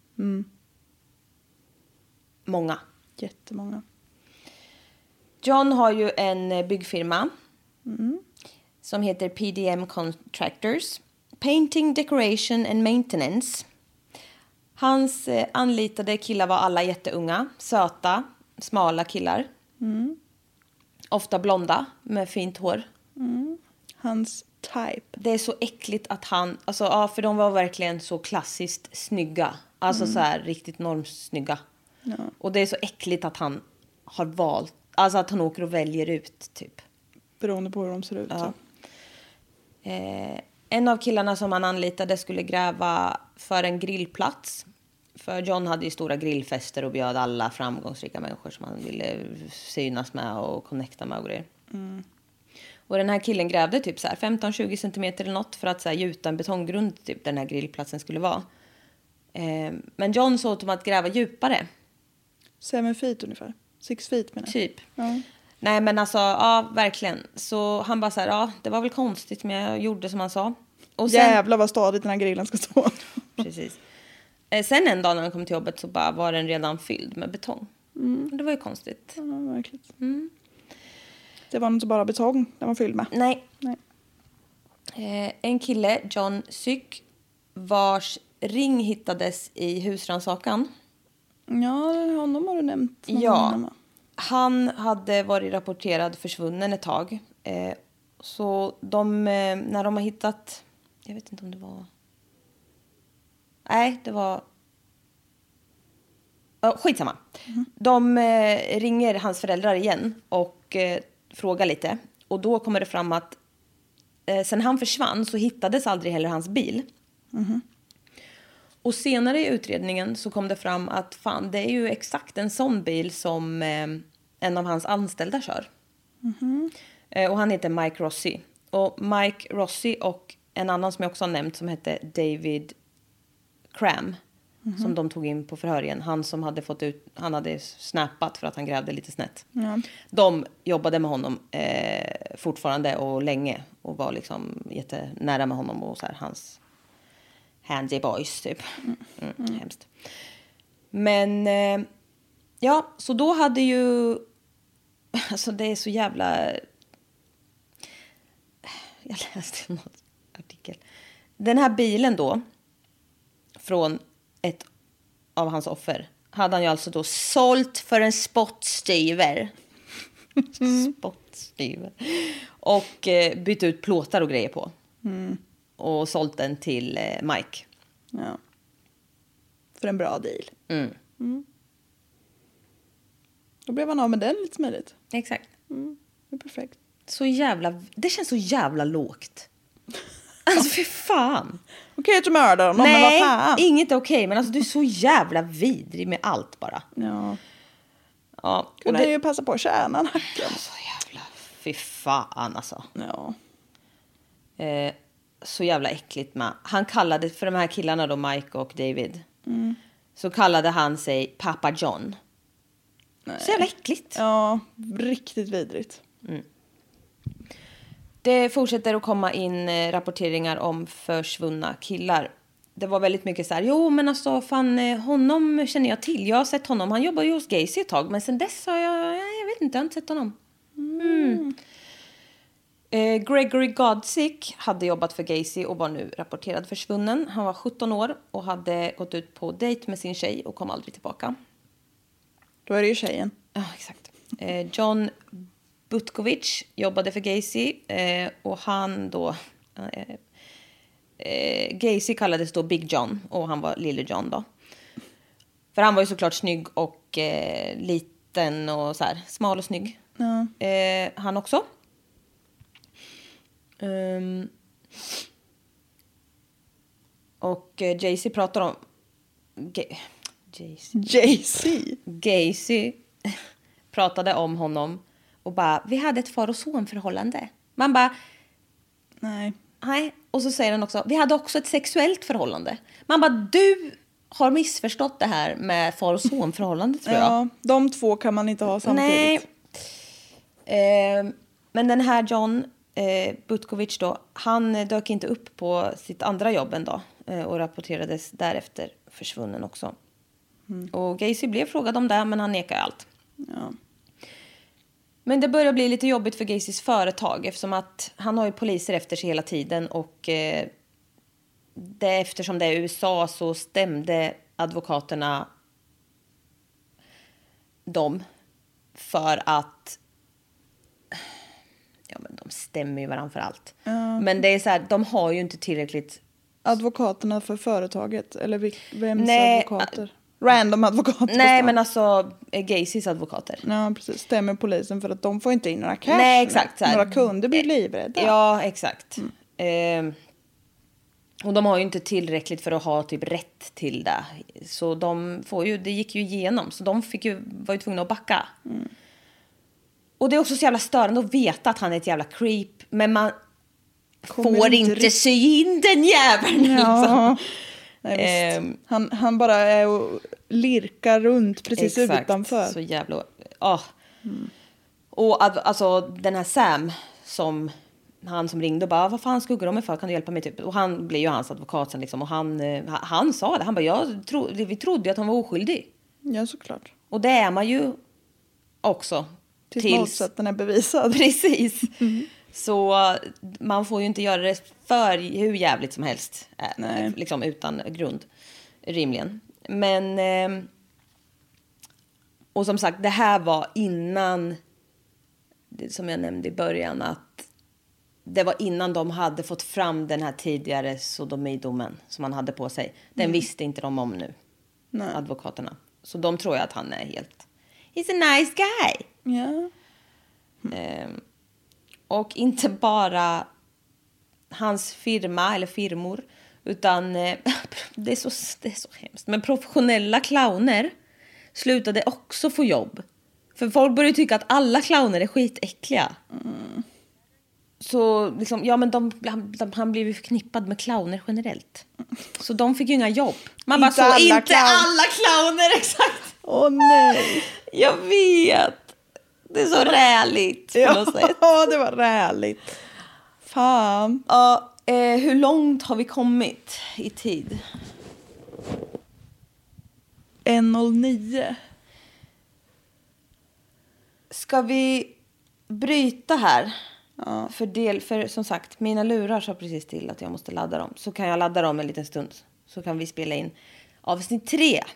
Många. Jättemånga. John har ju en byggfirma som heter PDM Contractors. Painting, Decoration and Maintenance. Hans anlitade killar var alla jätteunga, söta, smala killar. Ofta blonda med fint hår. Hans type. Det är så äckligt att han... Alltså, ja, för de var verkligen så klassiskt snygga. Alltså så här riktigt normsnygga. Ja. Och det är så äckligt att han har valt... Alltså att han åker och väljer ut typ. Beroende på hur de ser ut. Ja. En av killarna som han anlitade skulle gräva för en grillplats. För John hade ju stora grillfester och bjöd alla framgångsrika människor som han ville synas med och connecta med och grejer. Och den här killen grävde typ så här 15-20 centimeter eller något för att så här gjuta en betonggrund typ där den här grillplatsen skulle vara. Men John sa åt dem att gräva djupare. 7 feet ungefär. 6 feet menar jag. Typ. Ja. Nej men alltså, ja verkligen. Så han bara så här, ja det var väl konstigt men jag gjorde som han sa. Och sen, jävlar vad stadigt den här grillen ska stå. Precis. Sen en dag när han kom till jobbet så bara var den redan fylld med betong. Det var ju konstigt. Ja, verkligen. Det var inte bara betong den var fylld med. Nej. En kille, John Syk, vars ring hittades i husrannsakan. Ja, honom har du nämnt. Ja, han hade varit rapporterad försvunnen ett tag. Så när de har hittat... Jag vet inte om det var... Nej, det var... Skitsamma. De ringer hans föräldrar igen och frågar lite. Och då kommer det fram att sen han försvann så hittades aldrig heller hans bil. Och senare i utredningen så kom det fram att fan, det är ju exakt en sån bil som en av hans anställda kör. Och han heter Mike Rossi. Och Mike Rossi och en annan som jag också har nämnt som hette David Cram. Som de tog in på förhör igen. Han som hade fått ut, han hade snappat för att han grävde lite snett. Ja. De jobbade med honom fortfarande och länge. Och var liksom jättenära med honom och så här, hans handy boys typ. Hemskt. Men ja, så då hade ju, alltså det är så jävla, jag läste en artikel. Den här bilen då från ett av hans offer hade han ju alltså då sålt för en spottstyver. Spottstyver. Och bytt ut plåtar och grejer på. Och sålt den till Mike. Ja. För en bra deal. Då blev han av med den lite smidigt. Exakt. Det är perfekt. Det känns så jävla lågt. Alltså för fan. Okej att du mördar honom, men vad fan. Nej, inget är okej. Men alltså du är så jävla vidrig med allt bara. Ja. Ja. Kunde ju passa på att tjäna en hacka. Så jävla, fy fan alltså. Ja. Så jävla äckligt med. Han kallade, för de här killarna då, Mike och David. Så kallade han sig Papa John. Nej. Så jävla äckligt. Ja, riktigt vidrigt. Det fortsätter att komma in rapporteringar om försvunna killar. Det var väldigt mycket så här, jo men alltså fan, honom känner jag till. Jag har sett honom, han jobbar ju hos Gacy ett tag. Men sen dess har jag vet inte, jag har inte sett honom. Gregory Godsick hade jobbat för Gacy och var nu rapporterad försvunnen. Han var 17 år och hade gått ut på dejt med sin tjej och kom aldrig tillbaka. Då är det ju tjejen. Ja, exakt. John Butkovich jobbade för Gacy och han då... Gacy kallades då Big John och han var Lille John då. För han var ju såklart snygg och liten och så här, smal och snygg. Ja. Han också. Och Jay-Z pratar om... Gacy pratade om honom och bara, vi hade ett far och sonförhållande. Man bara, nej. Och så säger han också, vi hade också ett sexuellt förhållande. Man bara, du har missförstått det här med far och sonförhållande tror jag. Ja, de två kan man inte ha samtidigt. Nej. Men den här John Butkovich då, han dök inte upp på sitt andra jobb en dag och rapporterades därefter försvunnen också. Och Gacy blev frågad om det, men han nekar allt. Ja. Men det börjar bli lite jobbigt för Gacys företag eftersom att han har ju poliser efter sig hela tiden och eftersom det är USA så stämde advokaterna dem för att men de stämmer ju varandra för allt. Ja. Men det är så här, de har ju inte tillräckligt... Advokaterna för företaget? Eller vems advokater? Random advokater? Nej, men alltså Gacys advokater. Ja, precis. Stämmer polisen för att de får inte in några cash. Nej, exakt. Så här. Några kunder blir livrädda. Ja, exakt. Och de har ju inte tillräckligt för att ha typ rätt till det. Så det gick ju igenom. Så de var ju tvungna att backa. Och det är också så jävla störande att veta att han är ett jävla creep. Men man får inte sy in den jäveln. Ja. Liksom. Nej, han bara är och lirkar runt precis utanför. Så jävla... Och alltså den här Sam som... Han som ringde och bara, vad fan skuggar de mig för? Kan du hjälpa mig? Typ? Och han blev ju hans advokat sen liksom. Och han sa det. Han bara, vi trodde att han var oskyldig. Ja, såklart. Och det är man ju också. Tills motsatsen är bevisad. Precis. Så man får ju inte göra det för hur jävligt som helst. Liksom utan grund, rimligen. Men... och som sagt, det här var innan... Som jag nämnde i början, att det var innan de hade fått fram den här tidigare sodomidomen som han hade på sig. Den visste inte de om nu, advokaterna. Så de tror jag att han är helt... He's a nice guy. Ja. Och inte bara hans firma eller firmor, utan det är så hemskt. Men professionella clowner slutade också få jobb. För folk börjar tycka att alla clowner är skitäckliga. Så liksom, ja, men han blev ju förknippad med clowner generellt. Så de fick ju inga jobb. Man bara så, inte alla clowner, exakt. Åh nej. Jag vet. Det är så räligt på något sätt. Ja, det var räligt. Fan. Ja, hur långt har vi kommit i tid? 1:09. Ska vi bryta här? Ja. För som sagt, mina lurar sa precis till att jag måste ladda dem. Så kan jag ladda dem en liten stund. Så kan vi spela in avsnitt 3.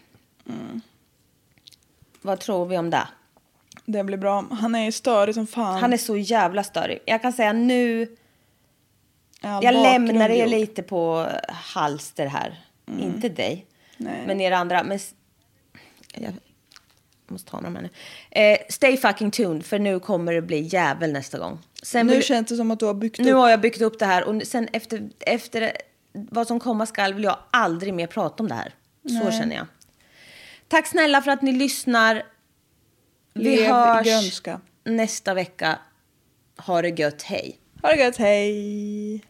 Vad tror vi om det? Det blir bra. Han är ju störig som fan. Han är så jävla störig. Jag kan säga nu... jag lämnar er lite på halster här. Inte dig. Nej. Men er andra. Men... jag måste ta några nu. Stay fucking tuned. För nu kommer det bli jävel nästa gång. Sen nu känns det som att du har byggt upp. Nu har jag byggt upp det här. Och sen efter vad som komma skall vill jag aldrig mer prata om det här. Nej. Så känner jag. Tack snälla för att ni lyssnar. Vi hörs nästa vecka. Ha det gött, hej. Ha det gött, hej.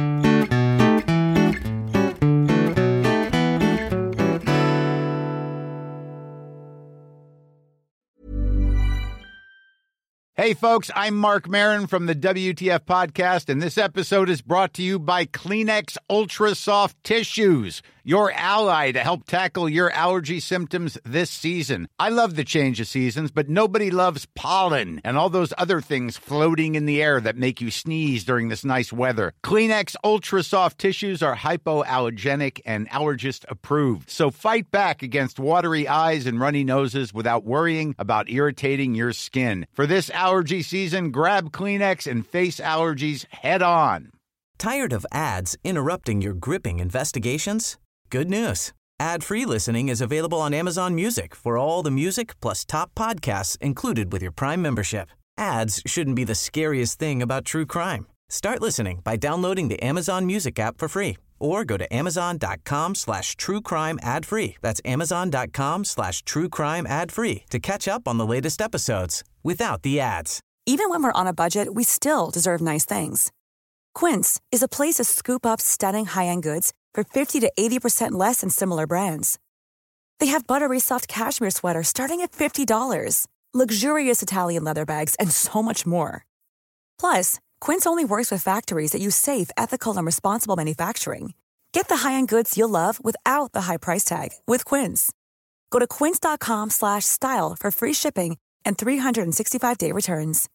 Hey, folks, I'm Mark Maron from the WTF Podcast, and this episode is brought to you by Kleenex Ultra Soft Tissues, your ally to help tackle your allergy symptoms this season. I love the change of seasons, but nobody loves pollen and all those other things floating in the air that make you sneeze during this nice weather. Kleenex Ultra Soft Tissues are hypoallergenic and allergist approved, so fight back against watery eyes and runny noses without worrying about irritating your skin. For this allergy season, grab Kleenex and face allergies head on. Tired of ads interrupting your gripping investigations? Good news. Ad-free listening is available on Amazon Music for all the music plus top podcasts included with your Prime membership. Ads shouldn't be the scariest thing about true crime. Start listening by downloading the Amazon Music app for free or go to amazon.com/truecrime ad-free. That's amazon.com/truecrime ad-free to catch up on the latest episodes without the ads. Even when we're on a budget, we still deserve nice things. Quince is a place to scoop up stunning high-end goods for 50 to 80% less than similar brands. They have buttery soft cashmere sweaters starting at $50, luxurious Italian leather bags, and so much more. Plus, Quince only works with factories that use safe, ethical, and responsible manufacturing. Get the high-end goods you'll love without the high price tag with Quince. Go to quince.com/style for free shipping and 365-day returns.